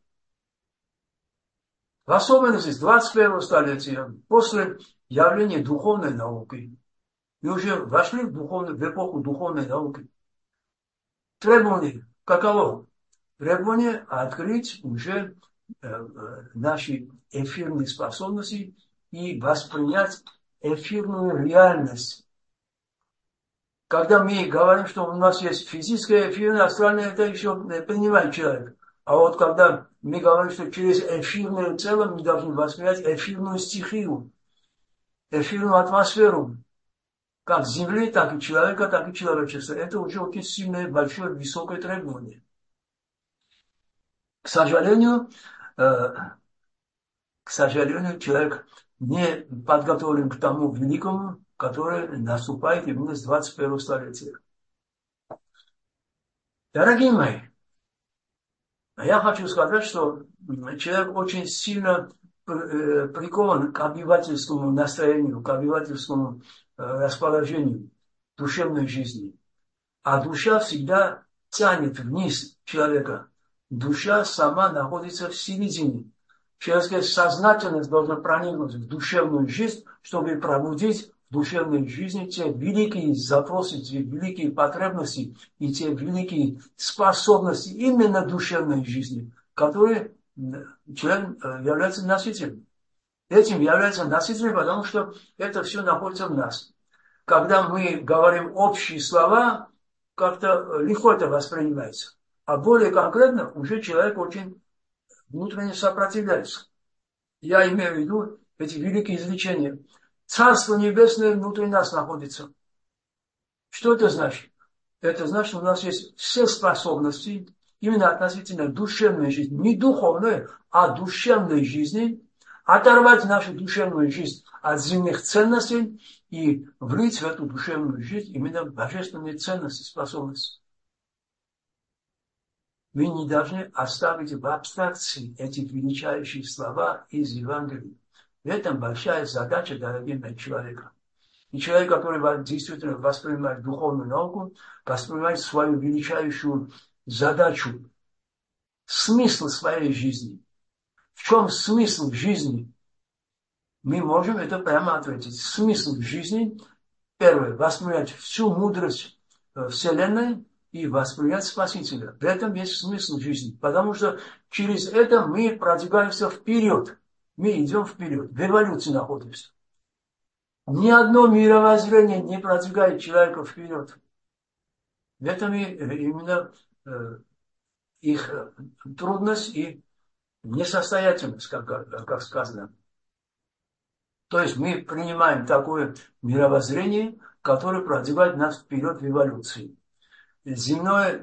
В особенности с 21 столетия, после явления духовной науки, мы уже вошли в эпоху духовной науки. Требование каково? Требование открыть уже наши эфирные способности и воспринять эфирную реальность. Когда мы говорим, что у нас есть физическое, эфирное, астральное, это еще принимает человек. А вот когда мы говорим, что через эфирное тело мы должны воспринять эфирную стихию, эфирную атмосферу, как Земли, так и человека, так и человечества. Это уже очень сильное, большое, высокое требование. К сожалению, человек не подготовлен к тому великому, который наступает именно с 21 столетия. Дорогие мои, я хочу сказать, что человек очень сильно прикован к обывательскому настроению, к обывательскому расположению душевной жизни. А душа всегда тянет вниз человека. Душа сама находится в середине. Человеческая сознательность должна проникнуть в душевную жизнь, чтобы пробудить в душевной жизни те великие запросы, те великие потребности и те великие способности именно душевной жизни, которые человек является носителем. Этим является носителем, потому что это все находится в нас. Когда мы говорим общие слова, как-то легко это воспринимается. А более конкретно уже человек очень внутренне сопротивляется. Я имею в виду эти великие изречения. Царство Небесное внутри нас находится. Что это значит? Это значит, что у нас есть все способности именно относительно душевной жизни. Не духовной, а душевной жизни. Оторвать нашу душевную жизнь от земных ценностей и влить в эту душевную жизнь именно божественные ценности, способности. Мы не должны оставить в абстракции эти величайшие слова из Евангелия. В этом большая задача, дорогие мои, человека. И человек, который действительно воспринимает духовную науку, воспринимает свою величайшую задачу, смысл своей жизни. В чем смысл жизни? Мы можем это прямо ответить. Смысл жизни, первое, воспринять всю мудрость Вселенной и воспринять Спасителя. В этом есть смысл жизни. Потому что через это мы продвигаемся вперед. Мы идем вперед. В эволюции находимся. Ни одно мировоззрение не продвигает человека вперед. В этом именно их трудность и несостоятельность, как сказано. То есть мы принимаем такое мировоззрение, которое продвигает нас вперед в эволюции. Земное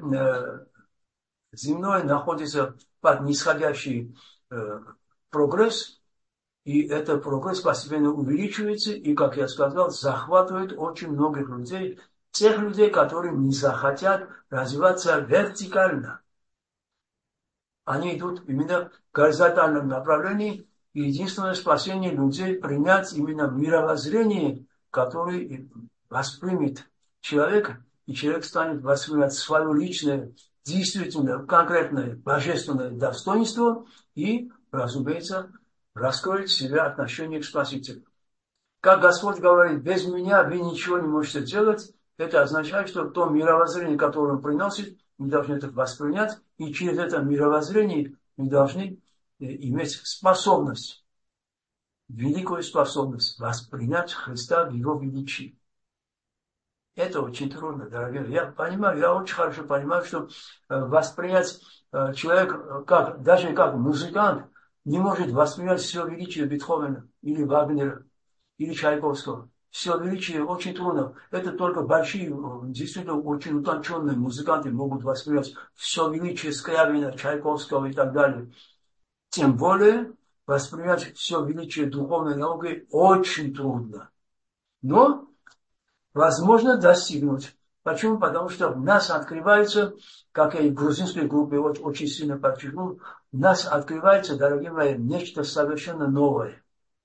находится под нисходящий прогресс, и этот прогресс постепенно увеличивается, и, как я сказал, захватывает очень многих людей, тех людей, которые не захотят развиваться вертикально. Они идут именно в горизонтальном направлении, и единственное спасение людей принять именно мировоззрение, которое воспримет человека, и человек станет воспринимать свое личное, действительно конкретное божественное достоинство и, разумеется, раскроет в себе отношение к Спасителю. Как Господь говорит, без меня вы ничего не можете делать, это означает, что то мировоззрение, которое Он приносит, мы должны это воспринять, и через это мировоззрение мы должны иметь способность, великую способность воспринять Христа в Его величии. Это очень трудно, дорогие. Я понимаю, я очень хорошо понимаю, что воспринять человек, даже как музыкант, не может воспринять все величие Бетховена или Вагнера или Чайковского. Все величие очень трудно. Это только большие, действительно очень утонченные музыканты могут воспринять все величие Скрябина, Чайковского и так далее. Тем более воспринять все величие духовной науки очень трудно. Но возможно достигнуть. Почему? Потому что в нас открывается, как я и в грузинской группе очень сильно подчеркнул, в нас открывается, дорогие мои, нечто совершенно новое.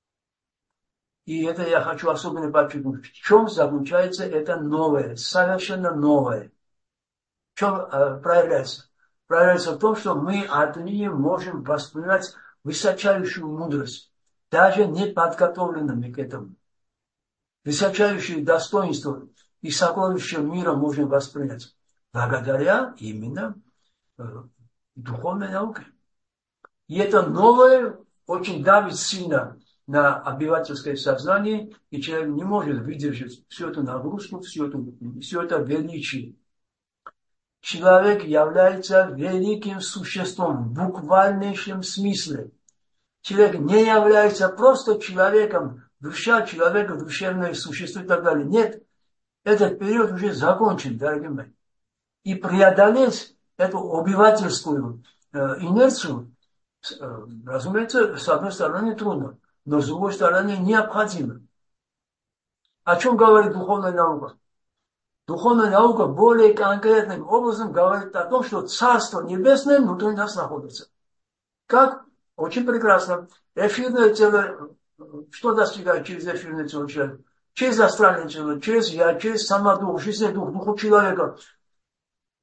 И это я хочу особенно подчеркнуть. В чем заключается это новое, совершенно новое? В чем проявляется? Проявляется в том, что мы отныне можем воспринимать высочайшую мудрость, даже не подготовленными к этому. Высочайшие достоинства и сокровища мира можем воспринять благодаря именно духовной науке. И это новое очень давит сильно на обывательское сознание, и человек не может выдержать всю эту нагрузку, все это величие. Человек является великим существом в буквальнейшем смысле. Человек не является просто человеком, душа человека, душевное существо и так далее. Нет, этот период уже закончен, дорогие мои. И преодолеть эту обывательскую инерцию, разумеется, с одной стороны трудно, но с другой стороны необходимо. О чем говорит духовная наука? Духовная наука более конкретным образом говорит о том, что Царство Небесное внутри нас находится. Как? Очень прекрасно. Эфирное тело, что достигает через эфирное тело человека? Через астральное тело, через я, через самодух, жизненный дух, дух человека.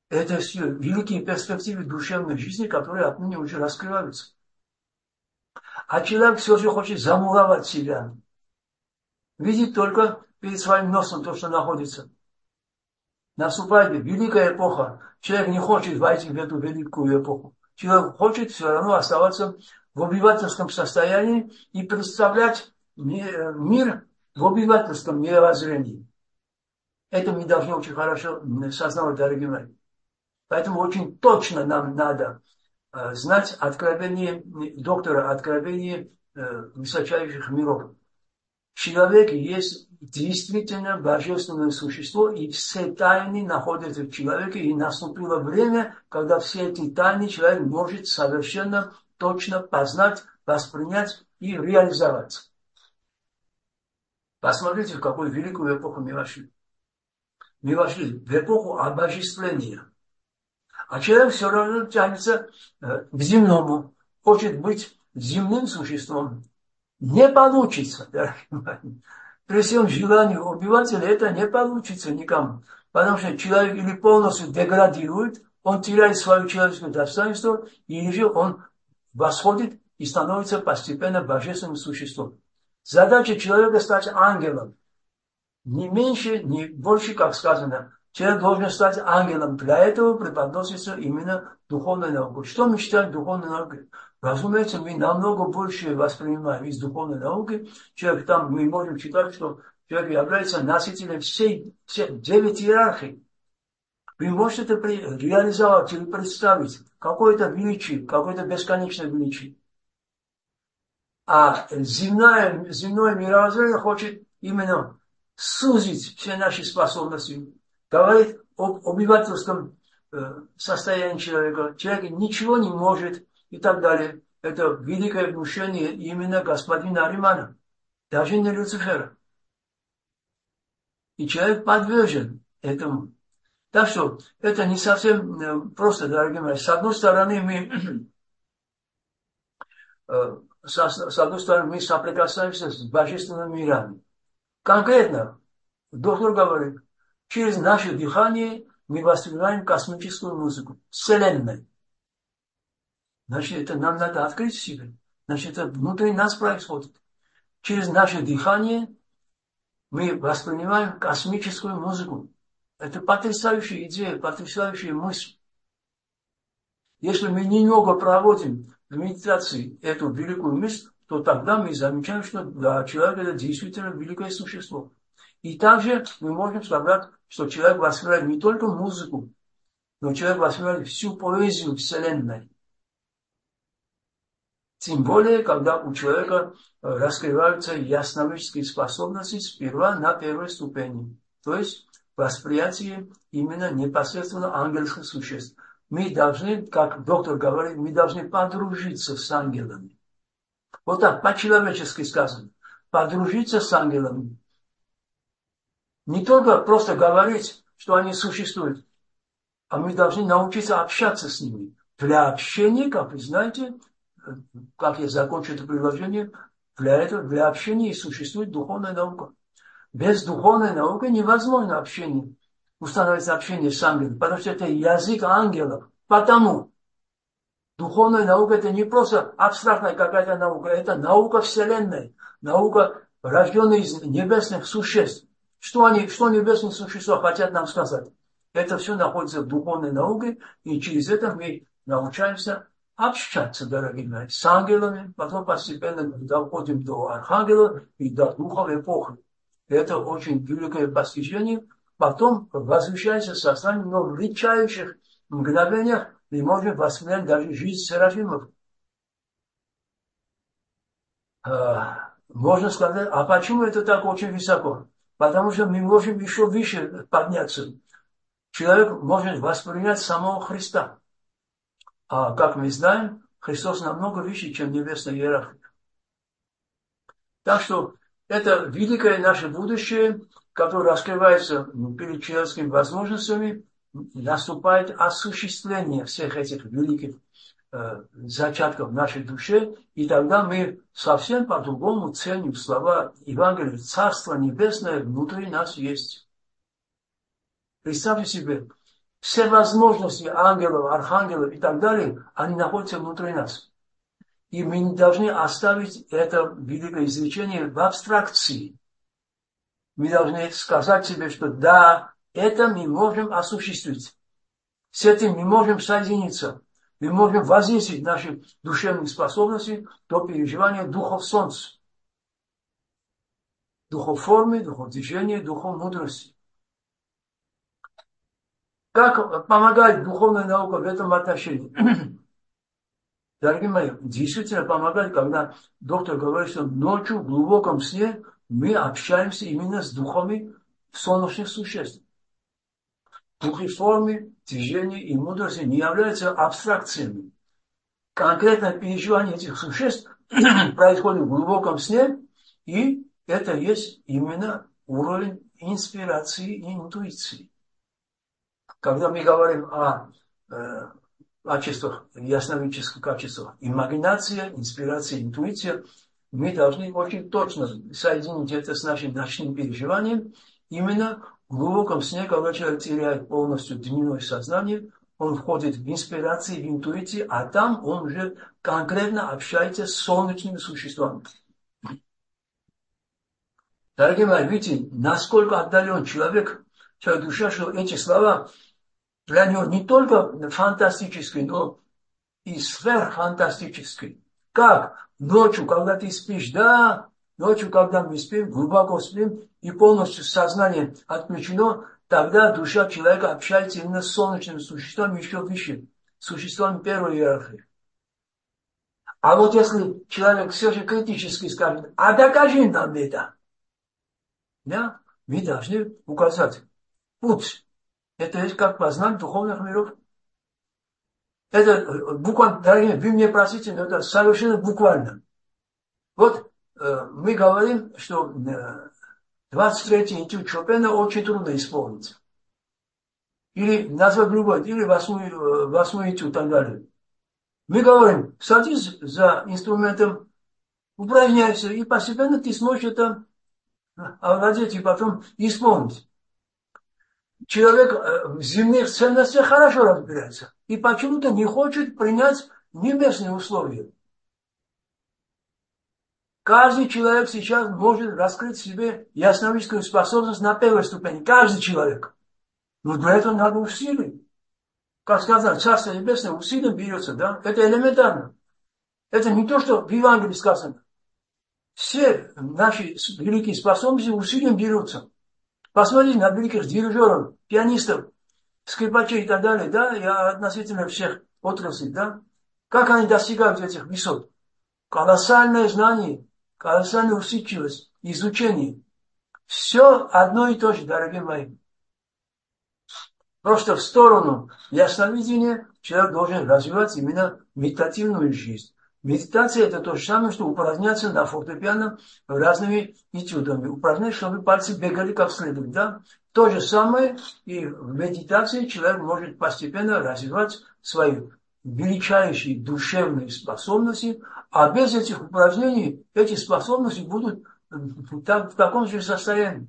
Это все великие перспективы душевной жизни, которые отныне уже раскрываются. А человек все же хочет замуровать себя. Видит только перед своим носом то, что находится. Наступает великая эпоха. Человек не хочет войти в эту великую эпоху. Человек хочет все равно оставаться в обывательском состоянии и представлять мир в обывательском мировоззрении. Это мы должны очень хорошо сознавать, дорогие мои. Поэтому очень точно нам надо знать откровение доктора, откровение высочайших миров. Человек есть действительно божественное существо, и все тайны находятся в человеке, и наступило время, когда все эти тайны человек может совершенно точно познать, воспринять и реализовать. Посмотрите, в какую великую эпоху мы вошли. Мы вошли в эпоху обожествления. А человек все равно тянется к земному, хочет быть земным существом. Не получится, дорогие мои. При всем желании убивателя это не получится никому. Потому что человек или полностью деградирует, он теряет свое человеческое достоинство, или же он восходит и становится постепенно божественным существом. Задача человека стать ангелом. Не меньше, не больше, как сказано. Человек должен стать ангелом. Для этого преподносится именно духовная наука. Что мы считаем духовной наукой? Разумеется, мы намного больше воспринимаем из духовной науки. Человек там, мы можем считать, что человек является носителем всех 9 иерархий. Вы можете это реализовать или представить. Какое-то величие, какое-то бесконечное величие. А земное мировоззрение хочет именно сузить все наши способности. Говорит об обывательском состоянии человека. Человек ничего не может и так далее. Это великое внушение именно господина Аримана. Даже не Люцифера. И человек подвержен этому. Так что это не совсем просто, дорогие мои. С одной стороны, мы соприкасаемся с божественными мирами. Конкретно, доктор говорит, через наше дыхание мы воспринимаем космическую музыку, вселенной. Значит, это нам надо открыть в себе. Значит, это внутри нас происходит. Через наше дыхание мы воспринимаем космическую музыку. Это потрясающая идея, потрясающая мысль. Если мы немного проводим в медитации эту великую мысль, то тогда мы замечаем, что для человека это действительно великое существо. И также мы можем сказать, что человек воспринимает не только музыку, но человек воспринимает всю поэзию Вселенной. Тем более, когда у человека раскрываются ясновидящие способности сперва на первой ступени. То есть восприятие именно непосредственно ангельских существ. Мы должны, как доктор говорит, мы должны подружиться с ангелами. Вот так, по-человечески сказано. Подружиться с ангелами. Не только просто говорить, что они существуют, а мы должны научиться общаться с ними. Для общения, как вы знаете, как я закончу это предложение, для общения и существует духовная наука. Без духовной науки невозможно общение, установить общение с ангелом, потому что это язык ангелов. Потому духовная наука это не просто абстрактная какая-то наука, это наука Вселенной, наука, рожденная из небесных существ. Что небесные существа хотят нам сказать? Это все находится в духовной науке, и через это мы научаемся общаться, дорогие мои, с ангелами, потом постепенно доходим до архангелов и до духов эпохи. Это очень великое достижение. Потом возвращается сознание, но в редчайших мгновениях мы можем воспринять даже жизнь серафимов. Можно сказать, а почему это так очень высоко? Потому что мы можем еще выше подняться. Человек может воспринять самого Христа. А как мы знаем, Христос намного выше, чем небесная иерархия. Так что это великое наше будущее, которое раскрывается перед человеческими возможностями, наступает осуществление всех этих великих зачатков в нашей душе, и тогда мы совсем по-другому ценим слова Евангелия. Царство Небесное внутри нас есть. Представьте себе, Все возможности ангелов, архангелов и так далее, они находятся внутри нас. И мы не должны оставить это великое изречение в абстракции. Мы должны сказать себе, что да, это мы можем осуществить. С этим мы можем соединиться. Мы можем возвысить наши душевные способности до переживания духов солнца. Духов формы, духов движения, духов мудрости. Как помогает духовная наука в этом отношении? Дорогие мои, действительно помогает, когда доктор говорит, что ночью в глубоком сне мы общаемся именно с духами солнечных существ. Духи формы, движения и мудрости не являются абстракциями. Конкретное переживание этих существ происходит в глубоком сне, и это есть именно уровень инспирации и интуиции. Когда мы говорим о качествах, ясновидческих качествах, имагинация, инспирация, интуиция, мы должны очень точно соединить это с нашим ночным переживанием. Именно в глубоком сне, когда человек теряет полностью дневное сознание, он входит в инспирации, в интуиции, а там он уже конкретно общается с солнечными существами. Дорогие мои, видите, насколько отдален человек, душа, что эти слова для него не только фантастические, но и сверхфантастические. Как? Ночью, когда ты спишь, да, ночью, когда мы спим, глубоко спим, и полностью сознание отключено, тогда душа человека общается именно с солнечными существами еще выше, существами первой иерархии. А вот если человек все же критически скажет, а докажи нам это, да, мы должны указать путь. Это есть как познать духовных миров. Это буквально, дорогие, вы меня простите, но это совершенно буквально. Вот мы говорим, что 23-й этюд Шопена очень трудно исполнить. Или назвать другой, или 8-й этюд и так далее. Мы говорим, садись за инструментом, упражняйся, и постепенно ты сможешь это овладеть и потом исполнить. Человек в земных ценностях хорошо разбирается и почему-то не хочет принять небесные условия. Каждый человек сейчас может раскрыть в себе ясновидческую способность на первой ступени. Каждый человек. Но для этого надо усилий. Как сказано, Царство Небесное усилием берется, да? Это элементарно. Это не то, что в Евангелии сказано. Все наши великие способности усилием берутся. Посмотрите на великих дирижеров, пианистов, скрипачей и так далее, да, и относительно всех отраслей, да. Как они достигают этих высот? Колоссальное знание, колоссальная усидчивость, изучение. Все одно и то же, дорогие мои. Просто в сторону ясновидения человек должен развивать именно медитативную жизнь. Медитация – это то же самое, что упражняться на фортепиано разными этюдами. Упражнять, чтобы пальцы бегали как следует. Да? То же самое и в медитации человек может постепенно развивать свои величайшие душевные способности, а без этих упражнений эти способности будут в таком же состоянии.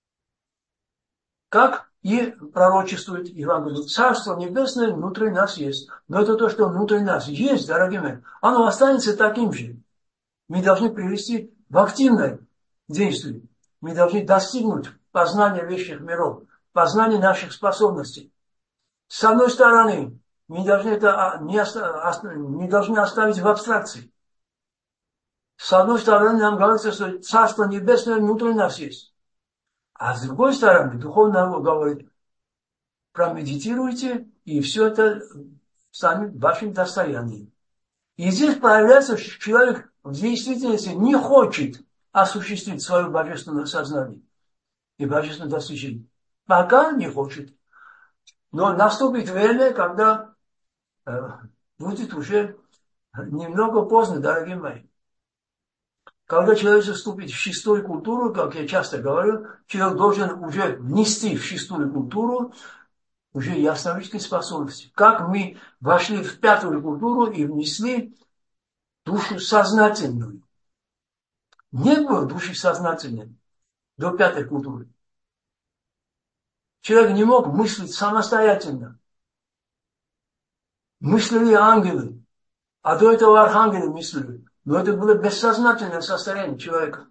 Как и пророчествует Евангелие. Царство Небесное внутри нас есть. Но это то, что внутри нас есть, дорогие мои, оно останется таким же. Мы должны привести в активное действие. Мы должны достигнуть познания вещих миров, познания наших способностей. С одной стороны, мы должны это не должны оставить в абстракции. С одной стороны, нам говорится, что Царство Небесное внутри нас есть. А с другой стороны, духовно говорит, промедитируйте, и все это станет вашим достоянием. И здесь проявляется, что человек в действительности не хочет осуществить свое божественное сознание и божественное достижение. Пока не хочет. Но наступит время, когда будет уже немного поздно, дорогие мои. Когда человек вступит в шестую культуру, как я часто говорю, человек должен уже внести в шестую культуру уже ясновидческие способности. Как мы вошли в пятую культуру и внесли душу сознательную. Не было души сознательной до пятой культуры. Человек не мог мыслить самостоятельно. Мыслили ангелы, а до этого архангелы мыслили. Но это было бессознательное состояние человека.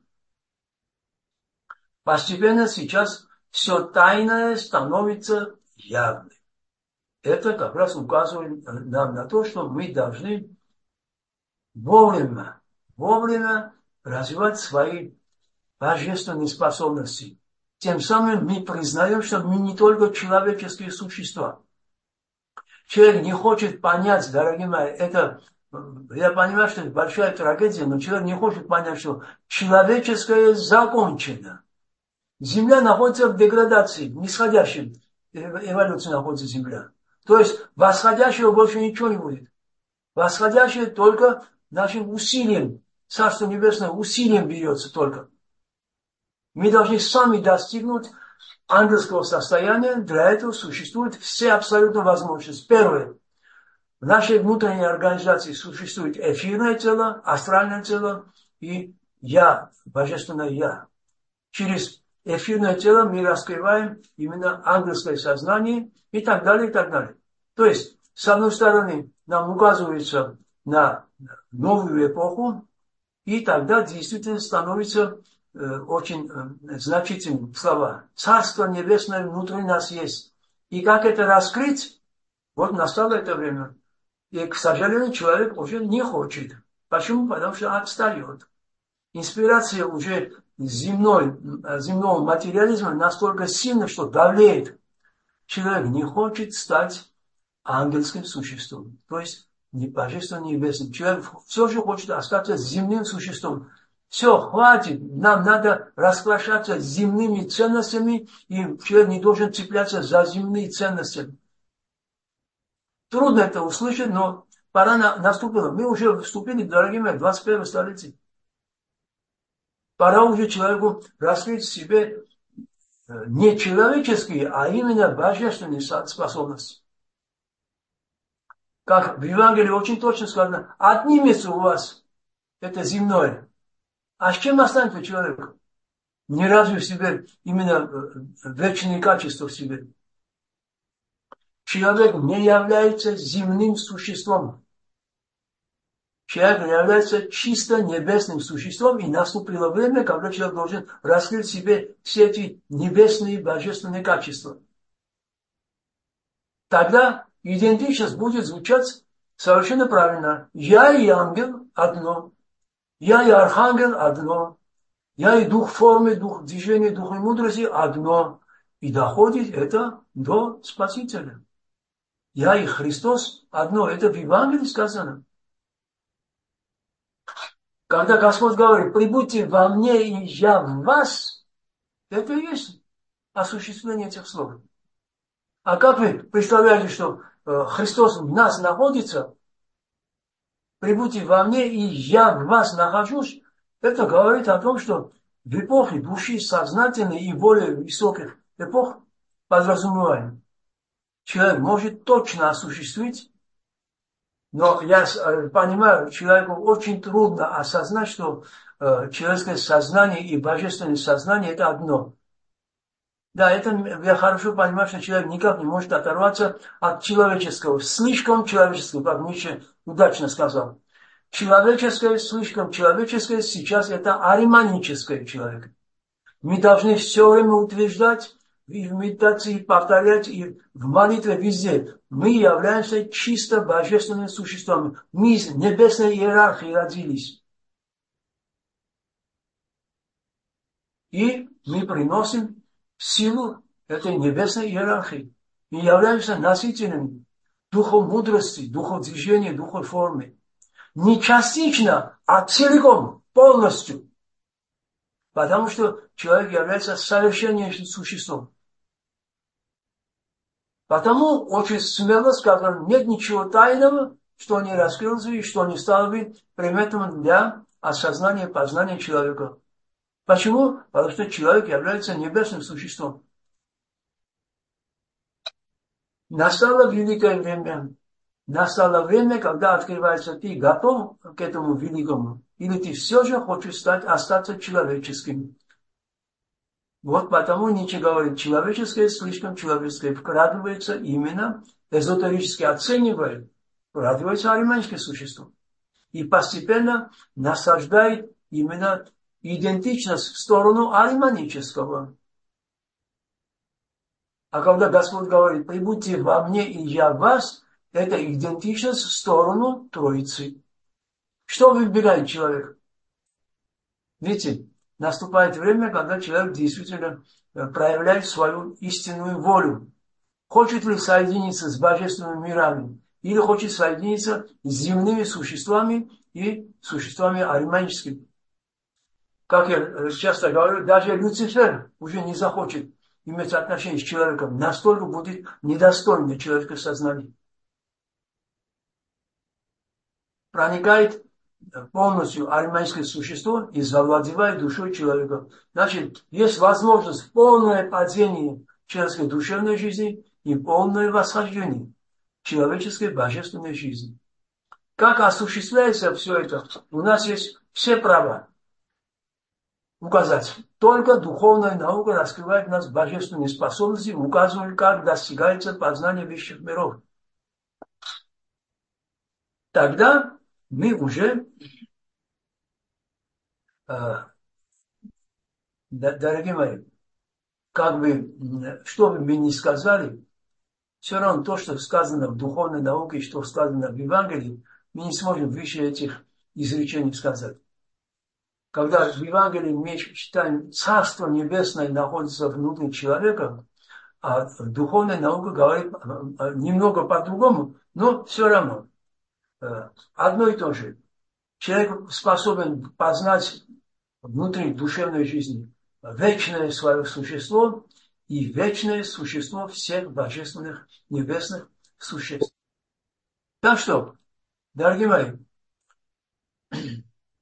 Постепенно сейчас все тайное становится явным. Это как раз указывает нам на то, что мы должны вовремя развивать свои божественные способности. Тем самым мы признаем, что мы не только человеческие существа. Человек не хочет понять, дорогие мои, это, я понимаю, что это большая трагедия, но человек не хочет понять, что человеческое закончено. Земля находится в деградации, в нисходящем эволюции находится Земля. То есть восходящего больше ничего не будет. Восходящее только нашим усилием, Царство Небесное усилием берется только. Мы должны сами достигнуть ангельского состояния, для этого существуют все абсолютно возможности. Первое. В нашей внутренней организации существует эфирное тело, астральное тело и я, божественное я. Через эфирное тело мы раскрываем именно ангельское сознание и так далее, и так далее. То есть, с одной стороны, нам указывается на новую эпоху, и тогда действительно становится очень значительным слова. Царство Небесное внутри нас есть. И как это раскрыть? Вот настало это время. И, к сожалению, человек уже не хочет. Почему? Потому что отстает. Инспирация уже земного материализма настолько сильна, что давлеет. Человек не хочет стать ангельским существом. То есть божественным небесным. Человек все же хочет остаться земным существом. Все, хватит, нам надо распрощаться с земными ценностями, и человек не должен цепляться за земные ценности. Трудно это услышать, но пора наступила. Мы уже вступили, дорогие мои, в 21 столетие. Пора уже человеку раскрыть в себе не человеческие, а именно божественные способности. Как в Евангелии очень точно сказано, отнимется у вас это земное. А с чем останется человек? Не развив в себе именно вечные качества в себе. Человек не является земным существом. Человек является чисто небесным существом, и наступило время, когда человек должен раскрыть в себе все эти небесные божественные качества. Тогда идентичность будет звучать совершенно правильно. Я и ангел одно. Я и архангел одно. Я и дух формы, дух движения, дух и мудрости одно. И доходит это до Спасителя. Я и Христос одно. Это в Евангелии сказано. Когда Господь говорит, прибудьте во мне, и я в вас, это и есть осуществление этих слов. А как вы представляете, что Христос в нас находится, прибудьте во мне, и я в вас нахожусь, это говорит о том, что в эпохе души сознательной и более высоких эпох, подразумеваем, человек может точно осуществить, но я понимаю, человеку очень трудно осознать, что человеческое сознание и божественное сознание – это одно. Да, это я хорошо понимаю, что человек никак не может оторваться от человеческого, слишком человеческого, как Ницше удачно сказал. Человеческое, слишком человеческое, сейчас это ариманическое человек. Мы должны все время утверждать, и в медитации повторять, и в молитве везде. Мы являемся чисто божественными существами. Мы из небесной иерархии родились. И мы приносим силу этой небесной иерархии. Мы являемся носителями духов мудрости, духов движения, духов формы. Не частично, а целиком, полностью. Потому что человек является совершеннейшим существом. Потому очень смело сказано, нет ничего тайного, что не раскрылось и что не стало бы предметом для осознания, познания человека. Почему? Потому что человек является небесным существом. Настало великое время. Настало время, когда открывается, ты готов к этому великому, или ты все же хочешь остаться человеческим. Вот потому Ницше говорит, человеческое слишком человеческое вкрадывается именно, эзотерически оценивает, вкрадывается ариманское существо. И постепенно насаждает именно идентичность в сторону ариманического. А когда Господь говорит, прибудьте во мне и я в вас, это идентичность в сторону Троицы. Что выбирает человек? Видите, наступает время, когда человек действительно проявляет свою истинную волю. Хочет ли соединиться с божественными мирами, или хочет соединиться с земными существами и существами ариманическими. Как я часто говорю, даже Люцифер уже не захочет иметь отношение с человеком, настолько будет недостойно человеческого сознания. Проникает полностью ариманское существо и завладевает душой человека. Значит, есть возможность полное падение человеческой душевной жизни и полное восхождение человеческой божественной жизни. Как осуществляется все это? У нас есть все права указать. Только духовная наука раскрывает в нас божественные способности, указывает, как достигается познание высших миров. Тогда мы уже, дорогие мои, как бы, что бы мы ни сказали, все равно то, что сказано в духовной науке, что сказано в Евангелии, мы не сможем выше этих изречений сказать. Когда в Евангелии мы читаем, Царство Небесное находится внутри человека, а духовная наука говорит немного по-другому, но все равно одно и то же. Человек способен познать внутри душевной жизни вечное свое существо и вечное существо всех божественных небесных существ. Так что, дорогие мои,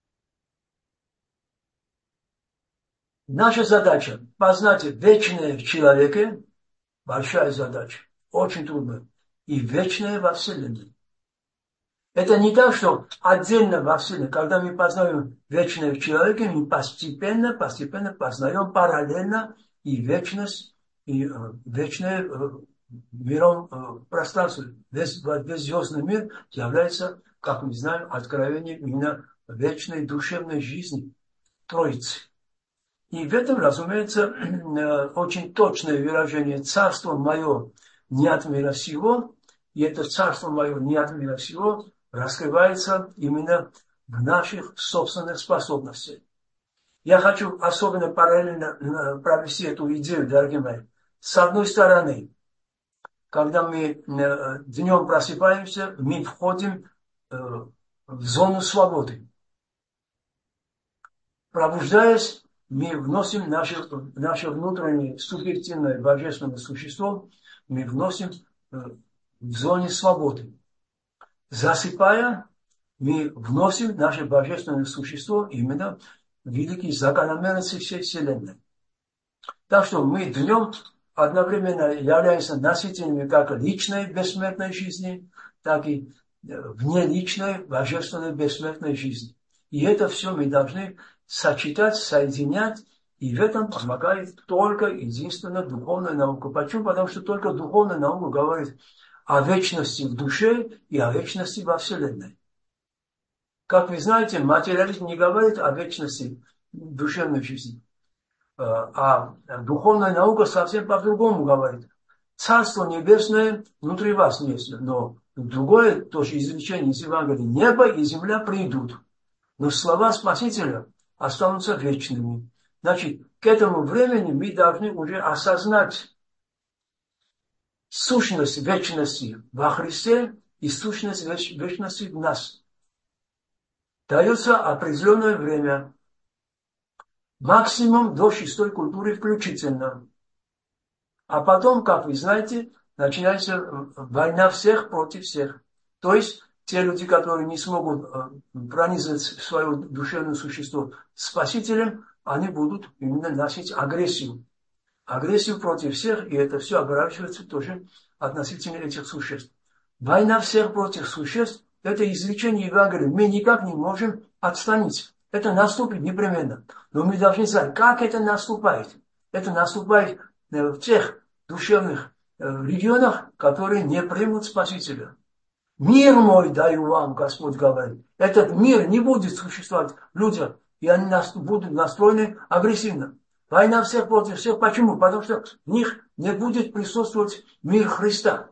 наша задача познать вечное в человеке, большая задача, очень трудная, и вечное во Вселенной. Это не так, что отдельно во Вселенной, когда мы познаем вечное в человеке, мы постепенно познаем параллельно и вечность, и вечное миром пространство. Весь звездный мир является, как мы знаем, откровением именно вечной душевной жизни Троицы. И в этом, разумеется, очень точное выражение «Царство мое не от мира сего», и это «Царство мое не от мира сего» раскрывается именно в наших собственных способностях. Я хочу особенно параллельно провести эту идею, дорогие мои. С одной стороны, когда мы днем просыпаемся, мы входим в зону свободы. Пробуждаясь, мы вносим наше внутреннее субъективное божественное существо, мы вносим в зоне свободы. Засыпая, мы вносим наше божественное существо именно в великие закономерности всей Вселенной. Так что мы днем одновременно являемся носителями как личной бессмертной жизни, так и внеличной божественной бессмертной жизни. И это все мы должны сочетать, соединять, и в этом помогает только единственно духовная наука. Почему? Потому что только духовная наука говорит о вечности в душе и о вечности во Вселенной. Как вы знаете, материализм не говорит о вечности душевной жизни, а духовная наука совсем по-другому говорит. Царство Небесное внутри вас есть, но другое тоже изречение из Евангелия: небо и земля придут, но слова Спасителя останутся вечными. Значит, к этому времени мы должны уже осознать сущность вечности во Христе и сущность вечности в нас. Дается определенное время, максимум до 6-й культуры включительно. А потом, как вы знаете, начинается война всех против всех. То есть те люди, которые не смогут пронизать свое душевное существо Спасителем, они будут именно носить агрессию. Агрессию против всех, и это все оборачивается тоже относительно этих существ. Война всех против существ – это изречение Евангелия. Мы никак не можем отстранить. Это наступит непременно. Но мы должны знать, как это наступает. Это наступает в тех душевных регионах, которые не примут Спасителя. Мир мой даю вам, Господь говорит. Этот мир не будет существовать в людях, и они будут настроены агрессивно. Война всех против всех. Почему? Потому что в них не будет присутствовать мир Христа.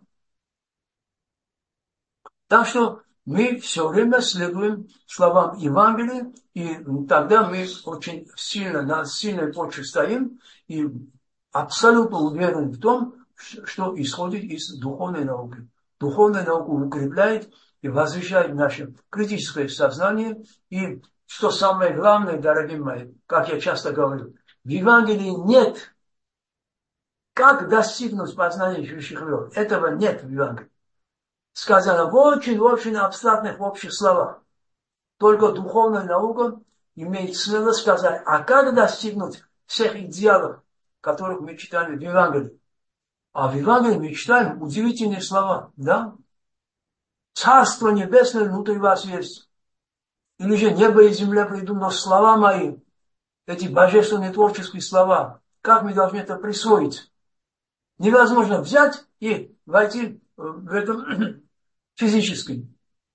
Так что мы все время следуем словам Евангелия, и тогда мы очень сильно, на сильной почве стоим, и абсолютно уверены в том, что исходит из духовной науки. Духовная наука укрепляет и возвещает наше критическое сознание. И что самое главное, дорогие мои, как я часто говорю, в Евангелии нет, как достигнуть познания вещих вред. Этого нет в Евангелии. Сказано в очень-очень абстрактных общих словах. Только духовная наука имеет смелость сказать, а как достигнуть всех идеалов, которых мы читаем в Евангелии. А в Евангелии мы читаем удивительные слова, да? Царство небесное внутри вас есть. Или же небо и земля придут, но слова мои, эти божественные творческие слова, как мы должны это присвоить? Невозможно взять и войти в этом физически.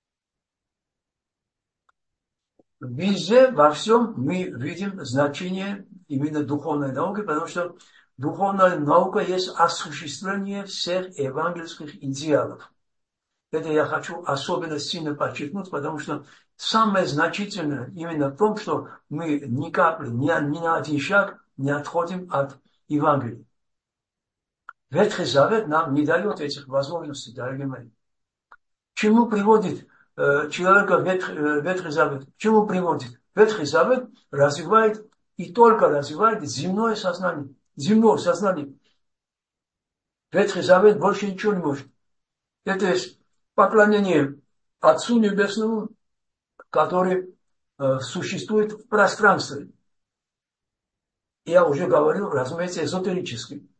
Везде, во всем мы видим значение именно духовной науки, потому что духовная наука есть осуществление всех евангельских идеалов. Это я хочу особенно сильно подчеркнуть, потому что самое значительное именно в том, что мы ни капли, ни на один шаг не отходим от Евангелия. Ветхий Завет нам не дает этих возможностей, дорогие мои. К чему приводит человека Ветхий Завет? К чему приводит? Ветхий Завет развивает и только развивает земное сознание. Земное сознание. Ветхий Завет больше ничего не может. Это есть поклонение Отцу Небесному, который существует в пространстве. Я уже говорил, разумеется, эзотерически.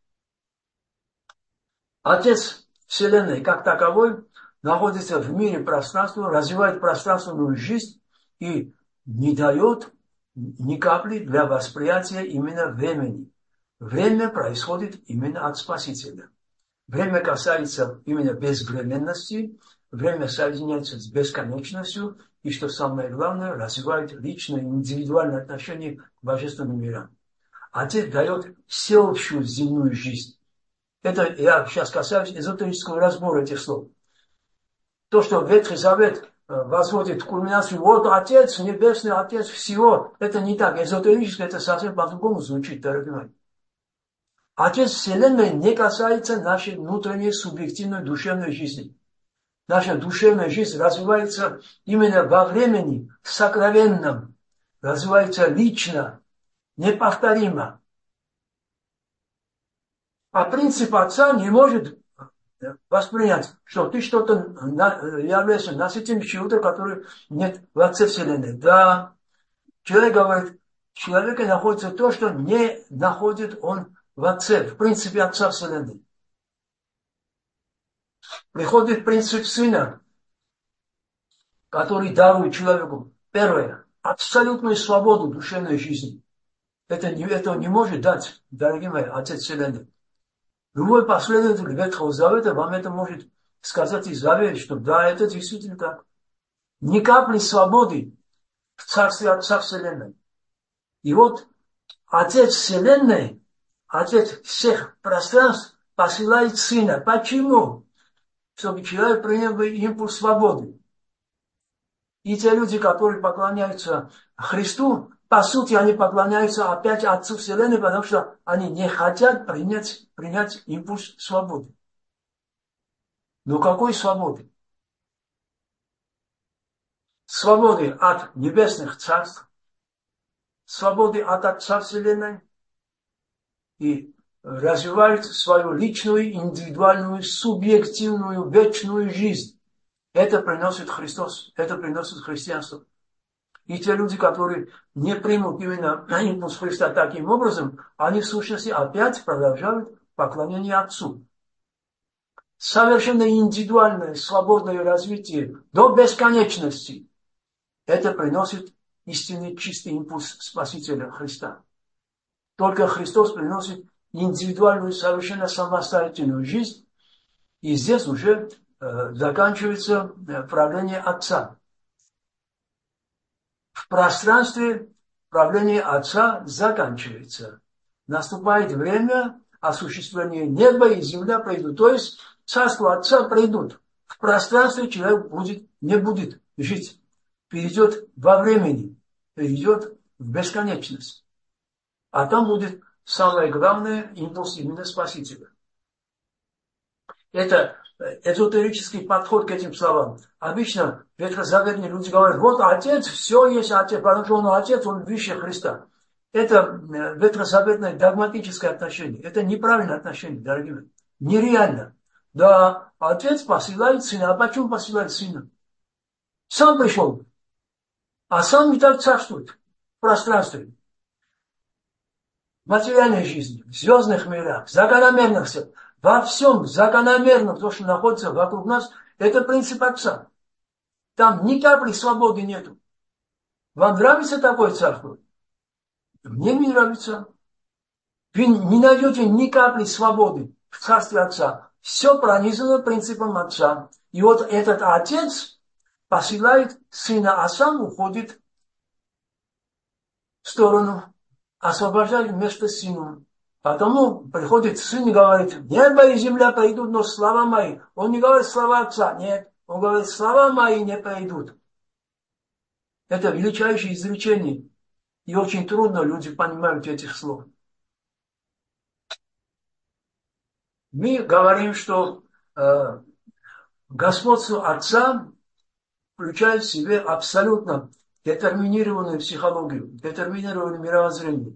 Отец Вселенной, как таковой, находится в мире пространства, развивает пространственную жизнь и не дает ни капли для восприятия именно времени. Время происходит именно от Спасителя. Время касается именно безвременности, время соединяется с бесконечностью, и, что самое главное, развивает личное, индивидуальное отношение к божественным мирам. Отец дает всеобщую земную жизнь. Это я сейчас касаюсь эзотерического разбора этих слов. То, что Ветхий Завет возводит кульминацию, вот Отец, Небесный Отец всего, это не так. Эзотерически это совсем по-другому звучит, дорогие мои. Отец Вселенной не касается нашей внутренней субъективной душевной жизни. Наша душевная жизнь развивается именно во времени, сокровенном, развивается лично, неповторимо. А принцип Отца не может воспринять, что ты что-то являешься носителем чего-то, который нет в Отце Вселенной. Да, человек говорит, в человеке находится то, что не находит он в Отце, в принципе Отца Вселенной. Приходит принцип Сына, который дарует человеку, первое, абсолютную свободу душевной жизни. Этого не может дать, дорогие мои, Отец Вселенной. Любой последователь Ветхого Завета вам это может сказать и заверить, что да, это действительно так. Ни капли свободы в Царстве Отца Вселенной. И вот Отец Вселенной, Отец всех пространств посылает Сына. Почему? Чтобы человек принял бы импульс свободы. И те люди, которые поклоняются Христу, по сути, они поклоняются опять Отцу Вселенной, потому что они не хотят принять импульс свободы. Но какой свободы? Свободы от небесных царств, свободы от Отца Вселенной и развивают свою личную, индивидуальную, субъективную, вечную жизнь. Это приносит Христос, это приносит христианство. И те люди, которые не примут именно импульс Христа таким образом, они в сущности опять продолжают поклонение Отцу. Совершенно индивидуальное, свободное развитие до бесконечности. Это приносит истинный чистый импульс Спасителя Христа. Только Христос приносит индивидуальную, совершенно самостоятельную жизнь, и здесь уже заканчивается правление Отца. В пространстве правление Отца заканчивается. Наступает время осуществления неба и земля пройдут. То есть царство Отца пройдут. В пространстве человек не будет жить. Перейдет во времени, перейдет в бесконечность. А там будет самое главное импульс именно Спасителя. Это эзотерический подход к этим словам. Обычно ветхозаветные люди говорят, вот Отец, все есть Отец, потому что Он Отец, Он выше Христа. Это ветхозаветное догматическое отношение. Это неправильное отношение, дорогие мои. Нереально. Да, Отец посылает Сына. А почему посылает Сына? Сам пришел. А сам не так царствует в пространстве. В материальной жизни, в звездных мирах, закономерно все. Во всем закономерно то, что находится вокруг нас, это принцип Отца. Там ни капли свободы нету. Вам нравится такое царство? Мне не нравится. Вы не найдете ни капли свободы в царстве Отца. Все пронизано принципом Отца. И вот этот Отец посылает Сына, а сам уходит в сторону, освобождает место Сыну. Потому приходит Сын и говорит, небо и земля пройдут, но слова мои. Он не говорит слова Отца, нет. Он говорит, слова мои не пройдут. Это величайшее изречение. И очень трудно люди понимают этих слов. Мы говорим, что господство Отца включает в себе абсолютно детерминированную психологию, детерминированное мировоззрение.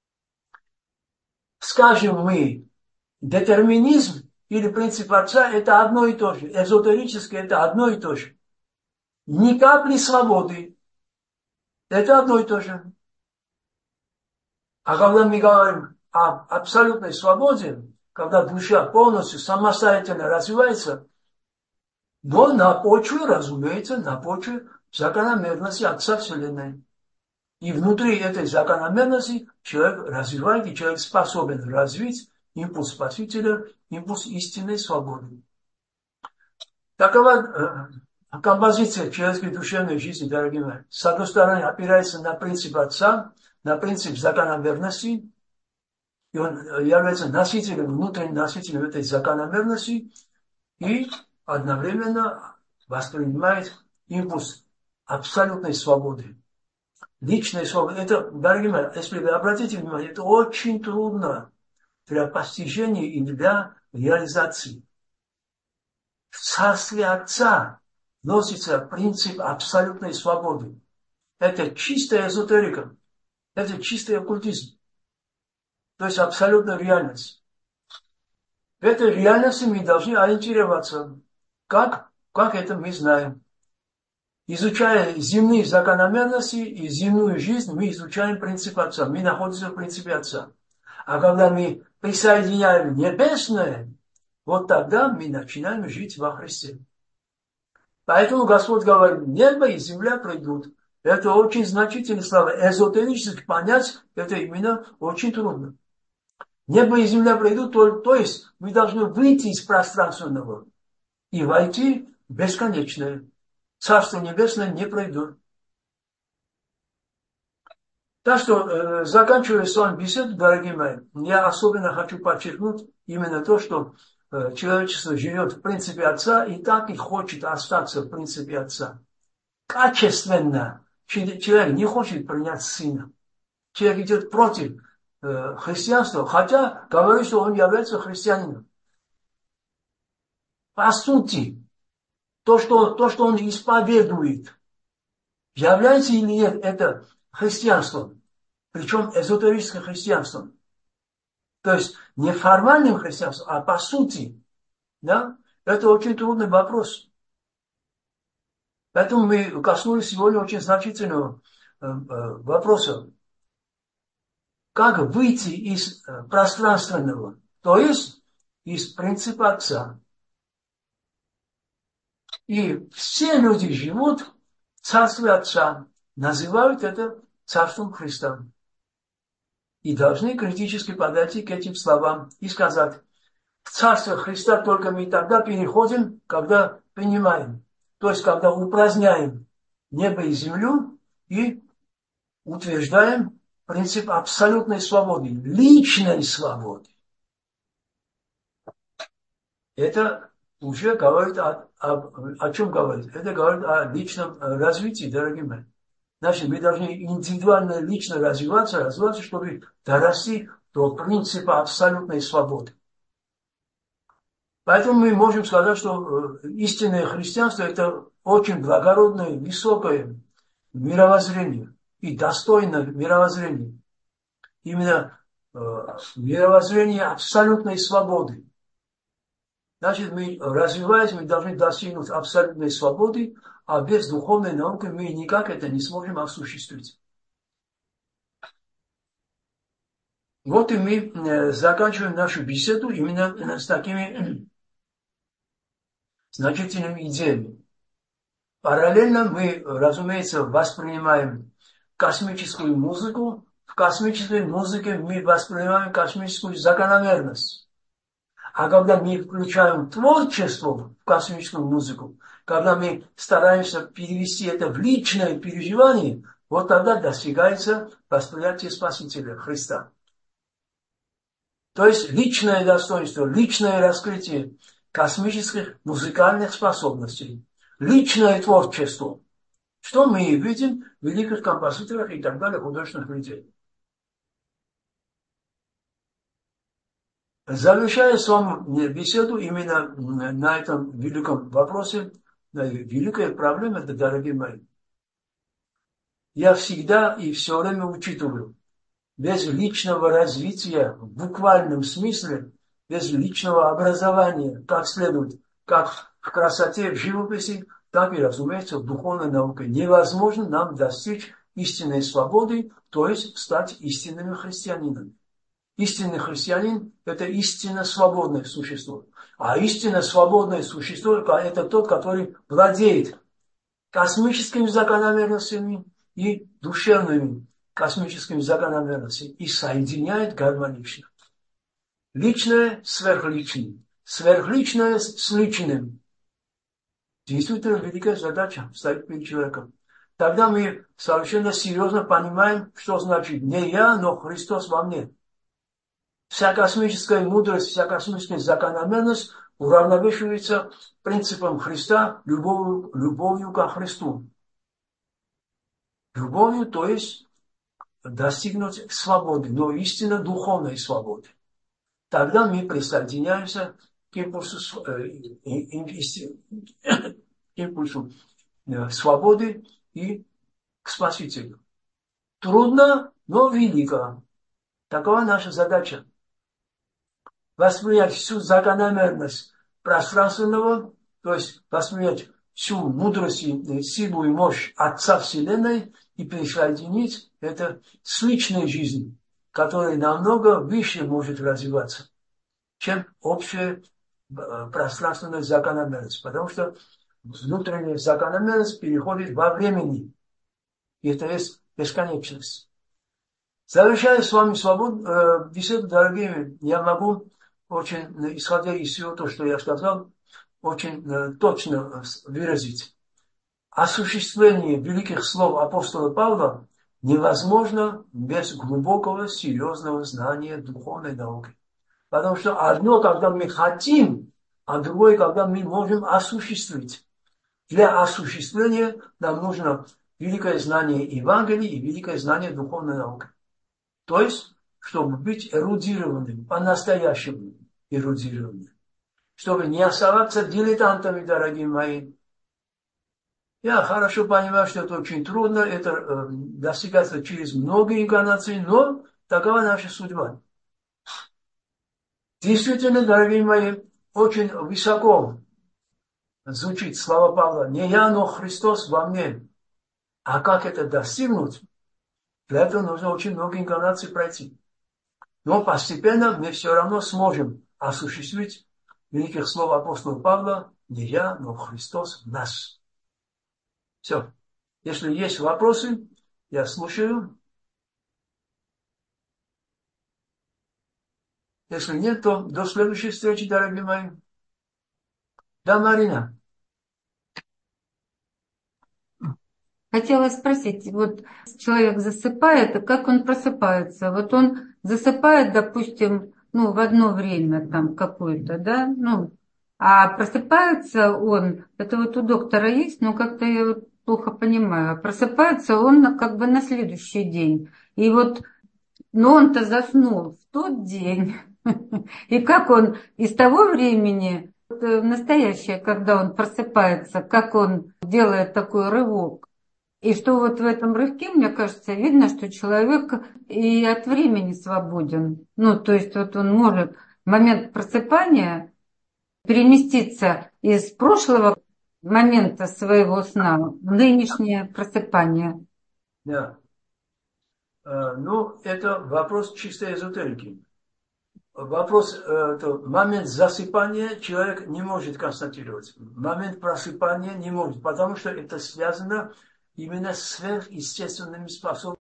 Скажем мы, детерминизм или принцип Отца – это одно и то же. Эзотерически – это одно и то же. Ни капли свободы – это одно и то же. А когда мы говорим об абсолютной свободе, когда душа полностью самостоятельно развивается, но на почве, разумеется, на почве закономерности Отца Вселенной. И внутри этой закономерности человек развивает, и человек способен развить импульс Спасителя, импульс истинной свободы. Такова композиция человеческой душевной жизни, дорогие мои. С одной стороны, опирается на принцип Отца, на принцип закономерности, и он является носителем, внутренним носителем этой закономерности, и одновременно воспринимает импульс абсолютной свободы. Личная свобода. Это, дорогие мои, если вы обратите внимание, это очень трудно для постижения и для реализации. В царстве Отца носится принцип абсолютной свободы. Это чистая эзотерика. Это чистый оккультизм. То есть абсолютная реальность. В этой реальности мы должны ориентироваться. Как это мы знаем? Изучая земные закономерности и земную жизнь, мы изучаем принцип Отца. Мы находимся в принципе Отца. А когда мы присоединяем небесное, вот тогда мы начинаем жить во Христе. Поэтому Господь говорит, небо и земля пройдут. Это очень значительные слова. Эзотерически понять, это именно очень трудно. Небо и земля пройдут, то есть мы должны выйти из пространственного и войти в бесконечное. Царство Небесное не пройдет. Так что, заканчивая с вами беседу, дорогие мои, я особенно хочу подчеркнуть именно то, что человечество живет в принципе Отца и так и хочет остаться в принципе Отца. Качественно человек не хочет принять Сына. Человек идет против христианства, хотя говорит, что он является христианином. По сути, то, что он исповедует, является или нет это христианством, причем эзотерическим христианством. То есть не формальным христианством, а по сути. Да? Это очень трудный вопрос. Поэтому мы коснулись сегодня очень значительного вопроса. Как выйти из пространственного, то есть из принципа Отца. И все люди живут в царстве Отца, называют это царством Христа. и должны критически подойти к этим словам и сказать: в Царство Христа только мы тогда переходим, когда принимаем, то есть когда упраздняем небо и землю и утверждаем принцип абсолютной свободы, личной свободы. Это уже говорит о чем говорит? Это говорит о личном развитии, дорогие мои. Значит, мы должны индивидуально, лично развиваться, чтобы дорасти до принципа абсолютной свободы. Поэтому мы можем сказать, что истинное христианство – это очень благородное, высокое мировоззрение и достойное мировоззрение. Именно мировоззрение абсолютной свободы. Значит, мы, развиваясь, мы должны достигнуть абсолютной свободы, а без духовной науки мы никак это не сможем осуществить. Вот и мы заканчиваем нашу беседу именно с такими значительными идеями. Параллельно мы, разумеется, воспринимаем космическую музыку. В космической музыке мы воспринимаем космическую закономерность. А когда мы включаем творчество в космическую музыку, когда мы стараемся перевести это в личное переживание, вот тогда достигается восприятие Спасителя Христа. То есть личное достоинство, личное раскрытие космических музыкальных способностей, личное творчество. Что мы и видим в великих композиторах и так далее, художественных людей. Завершая с вами беседу именно на этом великом вопросе, на великой проблеме, дорогие мои, я всегда и все время учитываю: без личного развития в буквальном смысле, без личного образования, как следует, как в красоте, в живописи, так и, разумеется, в духовной науке, невозможно нам достичь истинной свободы, то есть стать истинными христианинами. Истинный христианин – это истинно свободное существо. А истинно свободное существо – это тот, который владеет космическими закономерностями и душевными космическими закономерностями и соединяет гармонично. Личное с сверхличным, сверхличное с личным. Действительно великая задача стоит перед человеком. Тогда мы совершенно серьезно понимаем, что значит не я, но Христос во мне. Вся космическая мудрость, вся космическая закономерность уравновешивается принципом Христа, любовью ко Христу. Любовью, то есть достигнуть свободы, но истинно духовной свободы. Тогда мы присоединяемся к импульсу свободы и к Спасителю. Трудно, но велико. Такова наша задача. Воспринять всю закономерность пространственного, то есть воспринять всю мудрость, силу и мощь Отца Вселенной и присоединить это с личной жизнью, которая намного выше может развиваться, чем общая пространственная закономерность. Потому что внутренняя закономерность переходит во времени. И это есть бесконечность. Завершая с вами беседу, дорогие, я могу очень, исходя из всего того, что я сказал, очень точно выразить. Осуществление великих слов апостола Павла невозможно без глубокого, серьезного знания духовной науки. Потому что одно, когда мы хотим, а другое, когда мы можем осуществить. Для осуществления нам нужно великое знание Евангелия и великое знание духовной науки. То есть, чтобы быть эрудированным, по-настоящему эрудированным. Чтобы не оставаться дилетантами, дорогие мои. Я хорошо понимаю, что это очень трудно, это достигается через многие инкарнации, но такова наша судьба. Действительно, дорогие мои, очень высоко звучит слова Павла: не я, но Христос во мне. А как это достигнуть? Для этого нужно очень много инкарнаций пройти. Но постепенно мы все равно сможем осуществить великих слов апостола Павла: не я, но Христос в нас. Все. Если есть вопросы, я слушаю. Если нет, то до следующей встречи, дорогие мои. Да, Марина. Хотела спросить, вот человек засыпает, а как он просыпается? Вот он засыпает, допустим, ну, в одно время там какое-то, да, ну, а просыпается он, это вот у доктора есть, но как-то я вот плохо понимаю, а просыпается он как бы на следующий день. И вот, но он-то заснул в тот день. И как он из того времени, в настоящее, когда он просыпается, как он делает такой рывок, и что вот в этом рывке, мне кажется, видно, что человек и от времени свободен. Ну, то есть вот он может в момент просыпания переместиться из прошлого момента своего сна в нынешнее просыпание. Да. Ну, это вопрос чистой эзотерики. Вопрос, это момент засыпания человек не может констатировать. Момент просыпания не может, потому что это связано именно с сверхъестественными способностями.